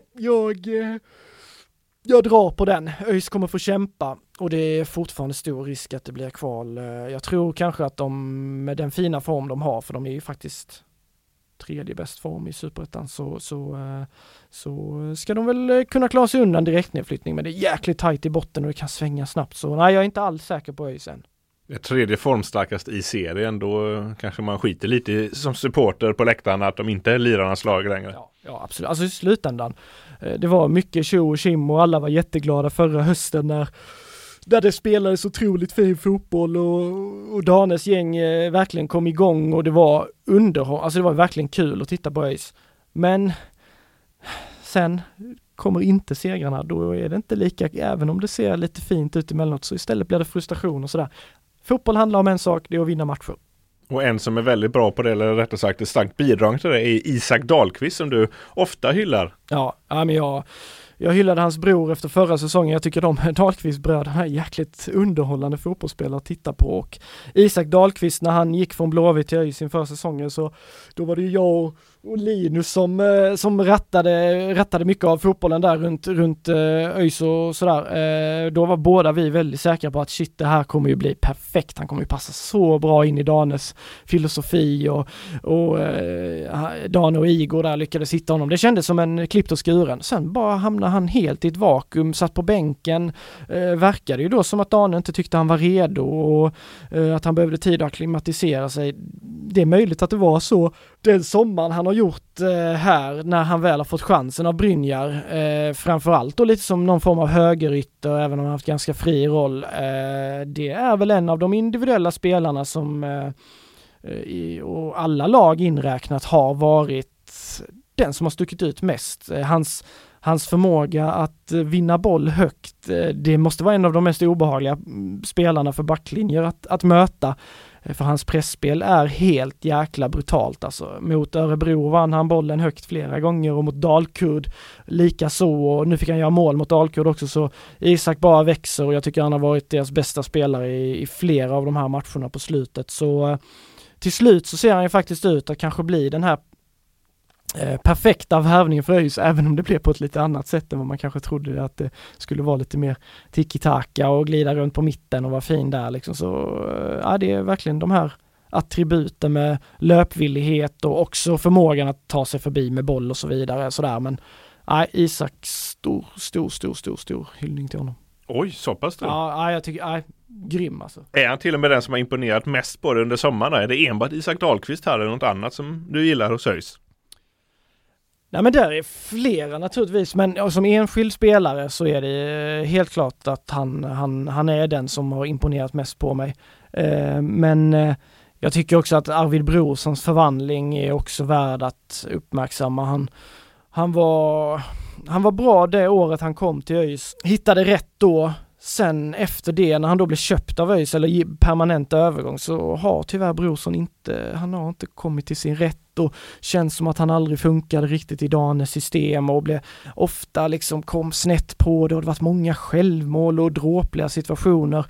jag drar på den. ÖIS kommer få kämpa och det är fortfarande stor risk att det blir kval. Jag tror kanske att de med den fina form de har, för de är ju faktiskt 3:e bäst form i Superettan, så ska de väl kunna klara sig undan direktnedflyttning, men det är jäkligt tajt i botten och det kan svänga snabbt. Så nej, jag är inte alls säker på ÖIS än. Det 3:e formstarkast i serien, då kanske man skiter lite som supporter på läktaren att de inte är lirarnas lag längre. Ja, absolut. Alltså i slutändan, det var mycket tjo och kim och alla var jätteglada förra hösten där det spelades otroligt fin fotboll och Danes gäng verkligen kom igång och det var alltså det var verkligen kul att titta på ÖIS. Men sen kommer inte segrarna, då är det inte lika, även om det ser lite fint ut emellanåt, så istället blir det frustration och sådär. Fotboll handlar om en sak, det är att vinna matcher. Och en som är väldigt bra på det, eller rättare sagt ett starkt bidrag till det, är Isak Dahlqvist som du ofta hyllar. Ja, men jag hyllade hans bror efter förra säsongen. Jag tycker de Dahlqvist-bröderna är jäkligt underhållande fotbollsspelare att titta på. Och Isak Dahlqvist, när han gick från Blåvitt till ÖIS sin förra säsongen, så då var det jag och Linus som rattade mycket av fotbollen där runt ÖIS och sådär. Då var båda vi väldigt säkra på att shit, det här kommer ju bli perfekt. Han kommer ju passa så bra in i Danes filosofi och Dan och Igor där lyckades hitta honom. Det kändes som en klippt och skuren. Sen bara hamnade han helt i ett vakuum, satt på bänken. Verkade ju då som att Dan inte tyckte han var redo och att han behövde tid att akklimatisera sig. Det är möjligt att det var så. Den sommaren han har gjort här, när han väl har fått chansen av Brynjar, framförallt och lite som någon form av högerytter, även om han har haft ganska fri roll. Det är väl en av de individuella spelarna som och alla lag inräknat har varit den som har stuckit ut mest. Hans förmåga att vinna boll högt, det måste vara en av de mest obehagliga spelarna för backlinjer att möta. För hans pressspel är helt jäkla brutalt. Alltså, mot Örebro vann han bollen högt flera gånger och mot Dalkurd lika så. Och nu fick han göra mål mot Dalkurd också, så Isak bara växer och jag tycker han har varit deras bästa spelare i flera av de här matcherna på slutet. Så till slut så ser han ju faktiskt ut att kanske bli den här perfekta värvningen för ÖIS, även om det blev på ett lite annat sätt än vad man kanske trodde, att det skulle vara lite mer tiki-taka och glida runt på mitten och vara fin där liksom. Så det är verkligen de här attributen med löpvillighet och också förmågan att ta sig förbi med boll och så vidare sådär. Men Isak, stor hyllning till honom. Oj, så pass stor? Ja, jag tycker grym alltså. Är han till och med den som har imponerat mest på det under sommaren? Är det enbart Isak Dahlqvist här eller något annat som du gillar hos ÖIS? Nej, men där är flera naturligtvis, men som enskild spelare så är det helt klart att han är den som har imponerat mest på mig. Men jag tycker också att Arvid Brorssons förvandling är också värd att uppmärksamma. Han var bra det året han kom till ÖIS. Hittade rätt då. Sen efter det, när han då blev köpt av ÖIS eller permanent övergång, så har tyvärr Brorsson inte kommit till sin rätt och känns som att han aldrig funkade riktigt i Danes system och blev ofta liksom kom snett på det och det varit många självmål och dråpliga situationer.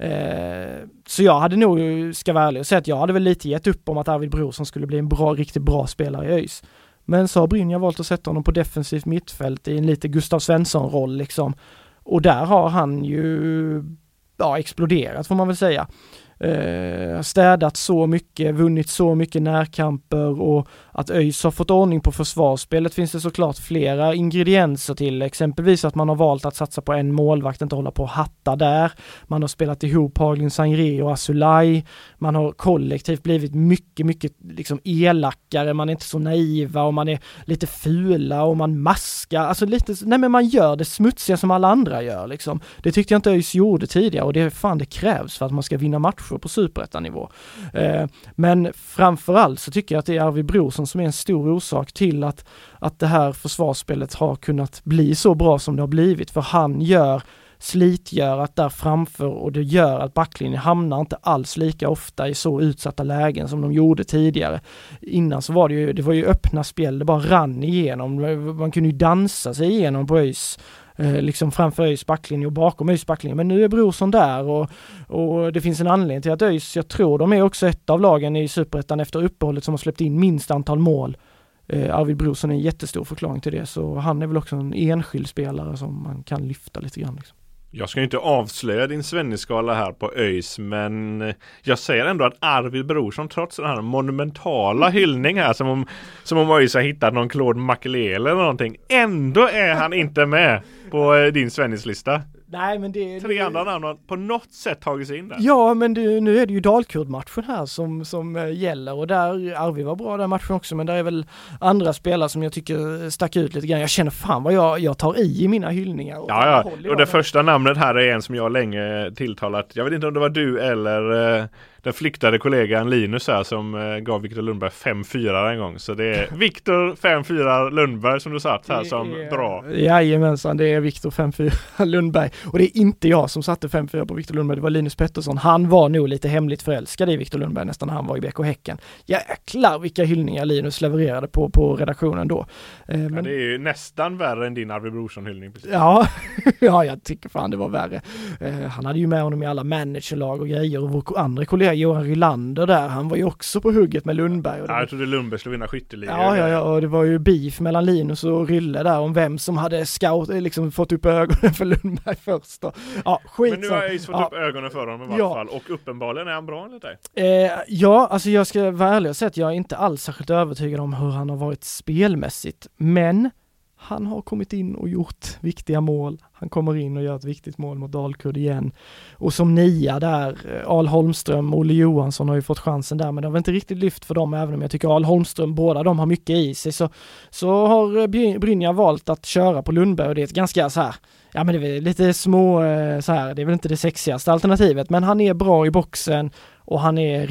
Så jag hade nog, ska vara ärlig och säga att jag hade väl lite gett upp om att Arvid Brorsson skulle bli en riktigt bra spelare i ÖIS. Men så har Brynja valt att sätta honom på defensivt mittfält i en lite Gustav Svensson-roll liksom. Och där har han ju exploderat får man väl säga. Städat så mycket, vunnit så mycket närkamper och att ÖIS har fått ordning på försvarsspelet finns det såklart flera ingredienser till. Exempelvis att man har valt att satsa på en målvakt, inte hålla på och hatta där. Man har spelat ihop Haglin Sangre och Asulaj. Man har kollektivt blivit mycket liksom elakare. Man är inte så naiva och man är lite fula och man maskar. Alltså men man gör det smutsiga som alla andra gör liksom. Det tyckte jag inte ÖIS gjorde tidigare och det krävs för att man ska vinna matcher på superettanivå. Men framförallt så tycker jag att det är Arvid Brorsson som är en stor orsak till att det här försvarsspelet har kunnat bli så bra som det har blivit. För han slitgör att där framför och det gör att backlinjen hamnar inte alls lika ofta i så utsatta lägen som de gjorde tidigare. Innan så var det var ju öppna spel, det bara rann igenom. Man kunde ju dansa sig igenom på ÖIS liksom framför ÖIS backlinje och bakom ÖIS backlinje. Men nu är Brorsson där och det finns en anledning till att ÖIS, jag tror de är också ett av lagen i superettan efter uppehållet som har släppt in minst antal mål. Arvid Brorsson är en jättestor förklaring till det, så han är väl också en enskild spelare som man kan lyfta lite grann liksom. Jag ska inte avslöja din Svennis-skala här på ÖIS, men jag säger ändå att Arvid Brorsson, trots den här monumentala hyllning här som om ÖIS har hittat någon Claude Makelele eller någonting, ändå är han inte med på din Svennis-lista. Nej, men det är... Tre andra namn har på något sätt tagit sig in där. Ja, men nu är det ju Dalkurd-matchen här som gäller och där Arvid var bra den matchen också, men där är väl andra spelare som jag tycker stack ut lite grann. Jag känner fan vad jag tar i mina hyllningar. Och det första namnet här är en som jag länge tilltalat. Jag vet inte om det var du eller den flyktade kollegan Linus här som gav Viktor Lundberg 5-4 en gång. Så det är Viktor 5-4 Lundberg som du satt här som bra. Jajamensan, det är Viktor 5-4 Lundberg. Och det är inte jag som satte 5-4 på Viktor Lundberg, det var Linus Pettersson. Han var nog lite hemligt förälskad i Viktor Lundberg nästan när han var i BK Häcken. Jäklar vilka hyllningar Linus levererade på redaktionen då. Men det är ju nästan värre än din Arvid Brorsson-hyllning. Precis. Ja, jag tycker fan det var värre. Han hade ju med honom i alla managerlag och grejer och vår andra kollega Johan Rylander där, han var ju också på hugget med Lundberg. Och jag trodde Lundberg skulle vinna skytteligan. Ja, och det var ju beef mellan Linus och Rylle där om vem som hade liksom fått upp ögonen för Lundberg först då. Ja, skit. Men nu har jag fått upp ögonen för honom i varje fall, och uppenbarligen är han bra enligt dig. Ja, alltså jag ska vara ärlig och säga att jag är inte alls särskilt övertygad om hur han har varit spelmässigt, men han har kommit in och gjort viktiga mål. Han kommer in och gör ett viktigt mål mot Dalkurd igen. Och som nia där, Al Holmström och Olle Johansson har ju fått chansen där, men det har väl inte riktigt lyft för dem, även om jag tycker Al Holmström, båda de har mycket i sig. Så har Brynja valt att köra på Lundberg och det är ett ganska så här, ja men det är lite små så här, det är väl inte det sexigaste alternativet, men han är bra i boxen och han är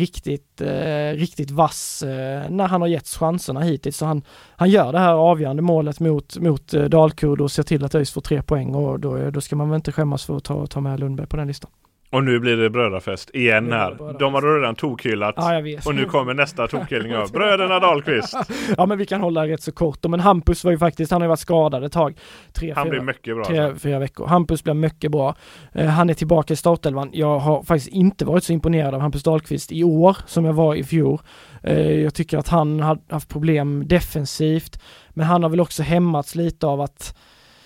riktigt vass när han har getts chanserna hittills. Så han gör det här avgörande målet mot Dalkurd och ser till att ÖIS får 3 poäng, och då ska man väl inte skämmas för att ta med Lundberg på den listan. Och nu blir det brödrafest igen här. De har redan tokhyllat. Ja, jag vet. Och nu kommer nästa tokhyllning av Bröderna Dahlqvist. Ja, men vi kan hålla rätt så kort. Men Hampus var ju faktiskt, han har ju varit skadad ett tag. Han blir mycket bra. 3-4 veckor. Hampus blir mycket bra. Han är tillbaka i startelvan. Jag har faktiskt inte varit så imponerad av Hampus Dahlqvist i år som jag var i fjol. Jag tycker att han har haft problem defensivt. Men han har väl också hämmats lite av att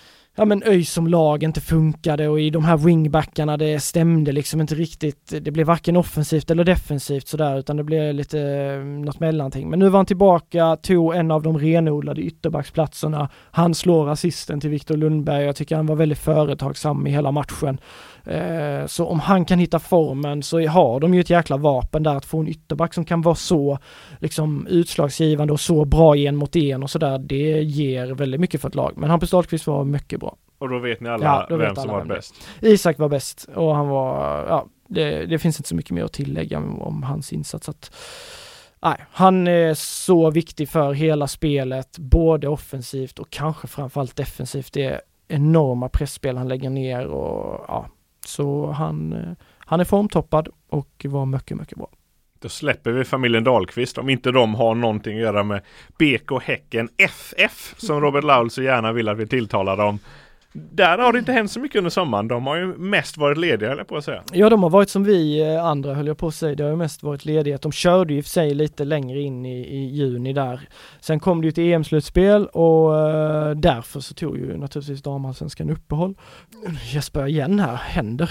ÖIS som lag inte funkade, och i de här wingbackarna det stämde liksom inte riktigt. Det blev varken offensivt eller defensivt sådär, utan det blev lite något mellanting. Men nu var han tillbaka, tog en av de renodlade ytterbacksplatserna. Han slår assisten till Viktor Lundberg. Jag tycker han var väldigt företagsam i hela matchen. Så om han kan hitta formen så har de ju ett jäkla vapen där, att få en ytterback som kan vara så liksom utslagsgivande och så bra en mot en och sådär, det ger väldigt mycket för ett lag. Men Hampus Dahlqvist var mycket bra. Och då vet ni alla vem som var bäst. Isak var bäst och han var, det finns inte så mycket mer att tillägga om hans insats. Nej, han är så viktig för hela spelet, både offensivt och kanske framförallt defensivt. Det är enorma pressspel han lägger ner och så han är formtoppad och var mycket, mycket bra. Då släpper vi familjen Dahlqvist om inte de har någonting att göra med BK Häcken FF som Robert Laul så gärna vill att vi tilltalar dem. Där har det inte hänt så mycket under sommaren. De har ju mest varit lediga, höll jag på att säga. Ja, de har varit som vi andra, höll jag på att säga. Det har ju mest varit ledighet. De körde ju för sig lite längre in i juni där. Sen kom det ju till EM-slutspel och därför så tog ju naturligtvis damallsvenskan uppehåll. Jesper igen här, händer.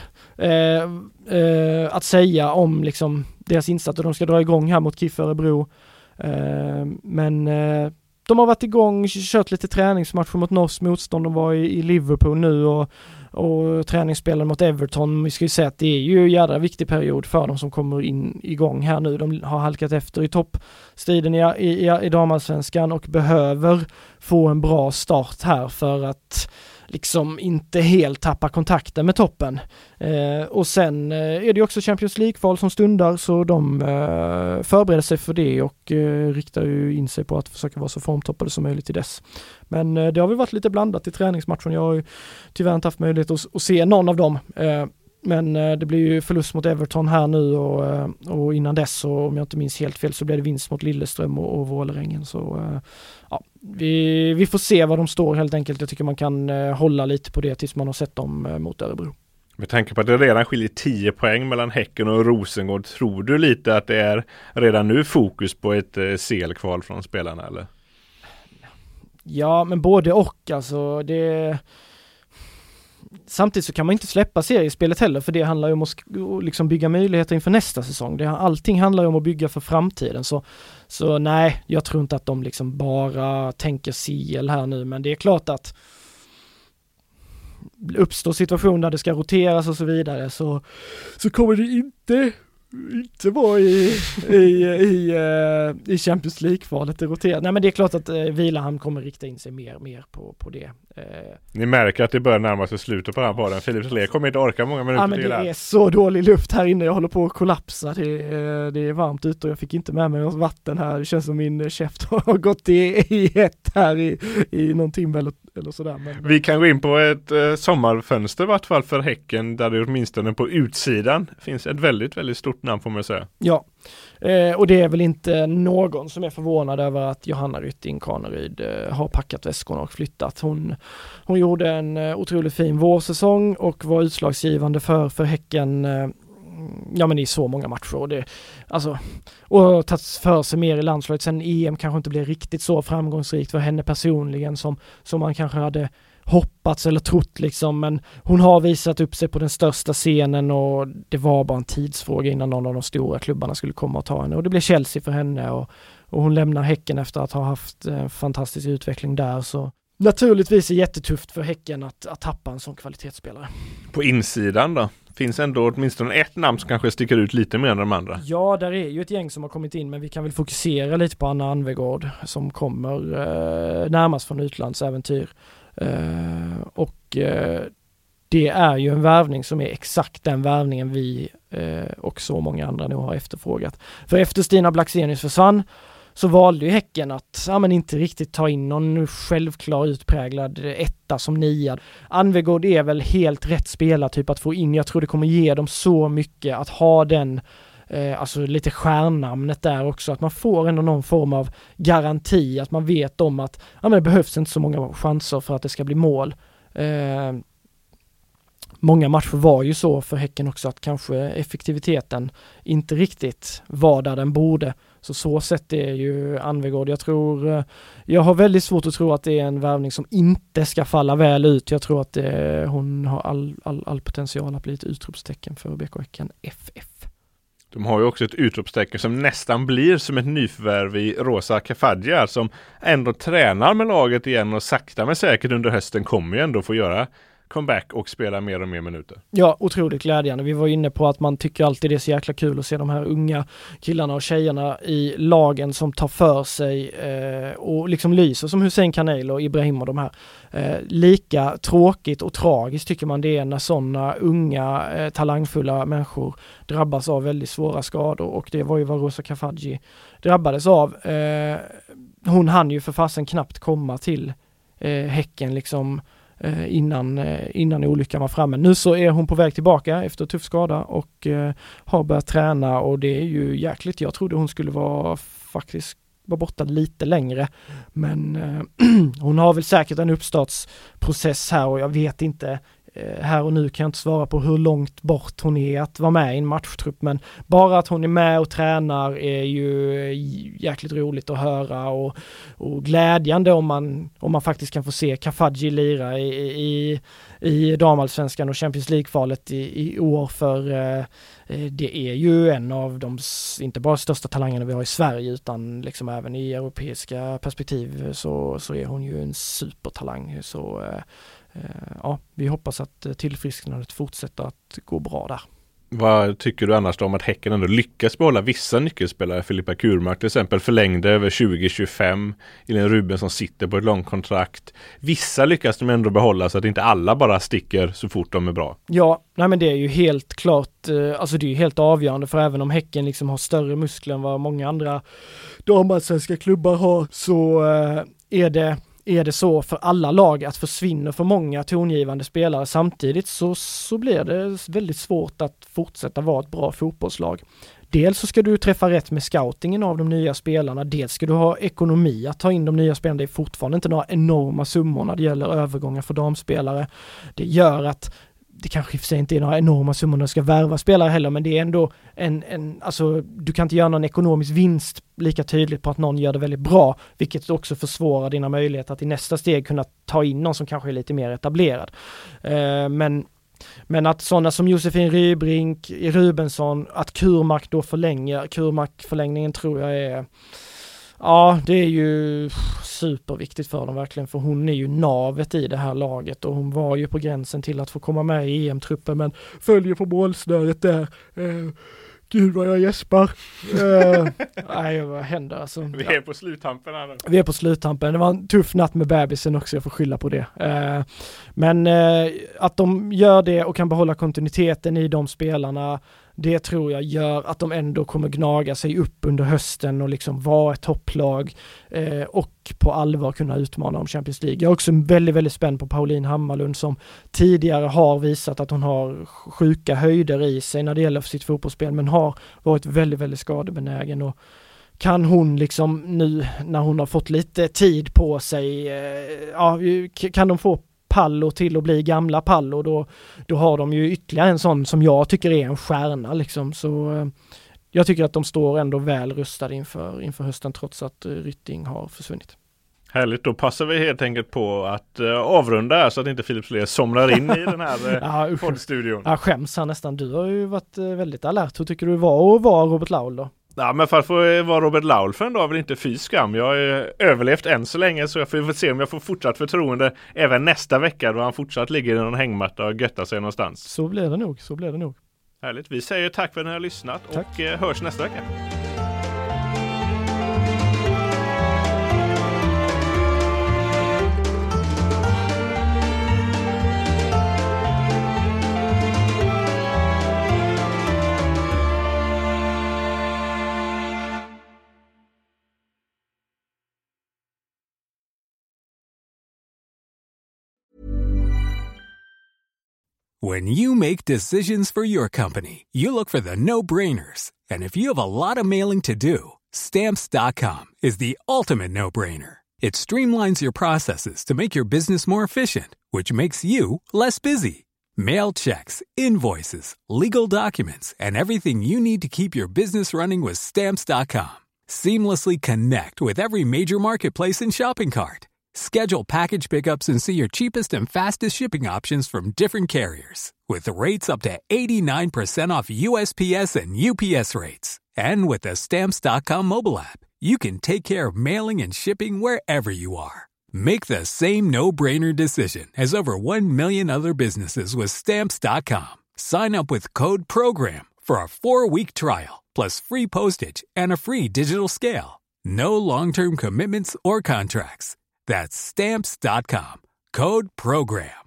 Att säga om liksom deras insats och de ska dra igång här mot KIF Örebro. Men de har varit igång, kört lite träningsmatcher mot norskt motstånd. De var i Liverpool nu och träningsspelen mot Everton. Vi ska ju säga att det är ju en jävla viktig period för dem som kommer in igång här nu. De har halkat efter i toppstriden i damallsvenskan och behöver få en bra start här för att liksom inte helt tappa kontakten med toppen. Och sen är det ju också Champions League-kval som stundar, så de förbereder sig för det och riktar ju in sig på att försöka vara så formtoppade som möjligt i dess. Men det har väl varit lite blandat i träningsmatchen. Jag har ju tyvärr inte haft möjlighet att se någon av dem. Men det blir ju förlust mot Everton här nu och innan dess, så om jag inte minns helt fel, så blev det vinst mot Lilleström och Vålerengen. Så vi får se var de står helt enkelt. Jag tycker man kan hålla lite på det tills man har sett dem mot Örebro. Med tanke på att det redan skiljer 10 poäng mellan Häcken och Rosengård, tror du lite att det är redan nu fokus på ett CL-kval från spelarna, eller? Ja, men både och. Alltså, samtidigt så kan man inte släppa seriespelet heller, för det handlar ju om att liksom bygga möjligheter inför nästa säsong. Allting handlar ju om att bygga för framtiden. Så nej, jag tror inte att de liksom bara tänker CL här nu, men det är klart att uppstår situation där det ska roteras och så vidare, så kommer det inte vara i Champions League-kvalet det roterar. Nej, men det är klart att Vilahamn kommer rikta in sig mer på det. Ni märker att det börjar närma sig slutet på den här podden. Filip Thelén kommer inte orka många minuter men till. Det är så dålig luft här inne. Jag håller på att kollapsa. Det är varmt ute och jag fick inte med mig något vatten här. Det känns som min käft har gått i ett här i någon timme eller sådär. Men vi kan gå in på ett sommarfönster i vart fall för Häcken, där det åtminstone på utsidan finns ett väldigt, väldigt stort namn, får man säga. Ja, och det är väl inte någon som är förvånad över att Johanna Rytting Kaneryd har packat väskorna och flyttat. Hon gjorde en otroligt fin vårsäsong och var utslagsgivande för Häcken i så många matcher. Och tagit för sig mer i landslaget. Sen EM kanske inte blev riktigt så framgångsrikt för henne personligen som man kanske hade hoppats eller trott liksom, men hon har visat upp sig på den största scenen och det var bara en tidsfråga innan någon av de stora klubbarna skulle komma och ta henne, och det blev Chelsea för henne och hon lämnar Häcken efter att ha haft en fantastisk utveckling där. Så naturligtvis är det jättetufft för Häcken att tappa en sån kvalitetsspelare. På insidan då? Finns ändå åtminstone ett namn som kanske sticker ut lite mer än de andra? Ja, där är ju ett gäng som har kommit in, men vi kan väl fokusera lite på Anna Anvegård som kommer närmast från utlandsäventyr. Det är ju en värvning som är exakt den värvningen vi och så många andra nu har efterfrågat. För efter Stina Blackstenius försvann så valde ju Häcken att inte riktigt ta in någon självklar utpräglad etta som nia. Anvegård är väl helt rätt spelartyp att få in. Jag tror det kommer ge dem så mycket att ha den lite stjärnnamnet där också, att man får ändå någon form av garanti, att man vet om att det behövs inte så många chanser för att det ska bli mål. Många matcher var ju så för Häcken också att kanske effektiviteten inte riktigt var där den borde. Så sätt är ju Anvegård. Jag har väldigt svårt att tro att det är en värvning som inte ska falla väl ut. Jag tror att hon har all potential att bli ett utropstecken för BK Häcken FF. De har ju också ett utropstecken som nästan blir som ett nyförvärv i Rosa Kafadia, som ändå tränar med laget igen och sakta men säkert under hösten kommer ju ändå få göra comeback och spela mer och mer minuter. Ja, otroligt glädjande. Vi var inne på att man tycker alltid det är så jäkla kul att se de här unga killarna och tjejerna i lagen som tar för sig och liksom lyser, som Hussein Kanel och Ibrahim och de här. Lika tråkigt och tragiskt tycker man det är när sådana unga talangfulla människor drabbas av väldigt svåra skador, och det var ju vad Rosa Kafaji drabbades av. Hon hann ju för fasen knappt komma till Häcken liksom innan olyckan var framme. Nu så är hon på väg tillbaka efter tuff skada och har börjat träna, och det är ju jäkligt. Jag trodde hon skulle vara borta lite längre, men hon har väl säkert en uppstartsprocess här, och jag vet inte, här och nu kan jag inte svara på hur långt bort hon är att vara med i en matchtrupp, men bara att hon är med och tränar är ju jäkligt roligt att höra, och glädjande om man faktiskt kan få se Kafaji lira i damallsvenskan och Champions League-kvalet i år, för det är ju en av de inte bara största talangerna vi har i Sverige, utan liksom även i europeiska perspektiv så är hon ju en supertalang, så ja, vi hoppas att tillfrisknandet fortsätter att gå bra där. Vad tycker du annars om att Häcken ändå lyckas behålla vissa nyckelspelare? Filippa Kurmark till exempel förlängde över 2025. Elin Rubensson sitter på ett långt kontrakt. Vissa lyckas de ändå behålla så att inte alla bara sticker så fort de är bra. Ja, nej men det är ju helt klart, alltså det är ju helt avgörande, för även om Häcken liksom har större muskler än vad många andra damallsvenska klubbar har, så är det så för alla lag att försvinna för många tongivande spelare samtidigt, så blir det väldigt svårt att fortsätta vara ett bra fotbollslag. Dels så ska du träffa rätt med scoutingen av de nya spelarna, dels ska du ha ekonomi att ta in de nya spelarna. Det är fortfarande inte några enorma summor när det gäller övergångar för damspelare. Det gör att det kanske i och för sig inte är några enorma summor när du ska värva spelare heller, men det är ändå alltså du kan inte göra någon ekonomisk vinst lika tydligt på att någon gör det väldigt bra, vilket också försvårar dina möjligheter att i nästa steg kunna ta in någon som kanske är lite mer etablerad. Men att sådana som Josefin Rybrink, Rubensson, att Kurmark då förlängningen tror jag är, ja, det är ju superviktigt för dem verkligen, för hon är ju navet i det här laget, och hon var ju på gränsen till att få komma med i EM-truppen, men följer på målsnöret där. Gud vad jag gäspar. Nej, vad händer alltså? Vi är på sluttampen här nu. Vi är på sluttampen. Det var en tuff natt med bebisen också, jag får skylla på det. Men att de gör det och kan behålla kontinuiteten i de spelarna, det tror jag gör att de ändå kommer gnaga sig upp under hösten och liksom vara ett topplag och på allvar kunna utmana om Champions League. Jag är också väldigt, väldigt spänd på Pauline Hammarlund, som tidigare har visat att hon har sjuka höjder i sig när det gäller sitt fotbollsspel, men har varit väldigt, väldigt skadebenägen, och kan hon liksom nu när hon har fått lite tid på sig, kan de få Pallo till att bli gamla Pallo, då har de ju ytterligare en sån som jag tycker är en stjärna liksom. Så jag tycker att de står ändå väl rustade inför hösten, trots att Rytting har försvunnit. Härligt, då passar vi helt enkelt på att avrunda här så att inte Filip Soler somnar in i den här poddstudion. Ja, skäms han nästan. Du har ju varit väldigt alert. Hur tycker du det var att vara Robert Laul då? Ja, men för att få vara Robert Laul för en dag är väl inte fy skam. Jag har överlevt än så länge, så jag får se om jag får fortsatt förtroende även nästa vecka då han fortsatt ligger i någon hängmatta och göttar sig någonstans. Så blir det nog. Härligt, vi säger tack för att ni har lyssnat. Tack. Och hörs nästa vecka. When you make decisions for your company, you look for the no-brainers. And if you have a lot of mailing to do, Stamps.com is the ultimate no-brainer. It streamlines your processes to make your business more efficient, which makes you less busy. Mail checks, invoices, legal documents, and everything you need to keep your business running with Stamps.com. Seamlessly connect with every major marketplace and shopping cart. Schedule package pickups and see your cheapest and fastest shipping options from different carriers. With rates up to 89% off USPS and UPS rates. And with the Stamps.com mobile app, you can take care of mailing and shipping wherever you are. Make the same no-brainer decision as over 1 million other businesses with Stamps.com. Sign up with code PROGRAM for a 4-week trial, plus free postage and a free digital scale. No long-term commitments or contracts. That's Stamps.com. Code PROGRAM.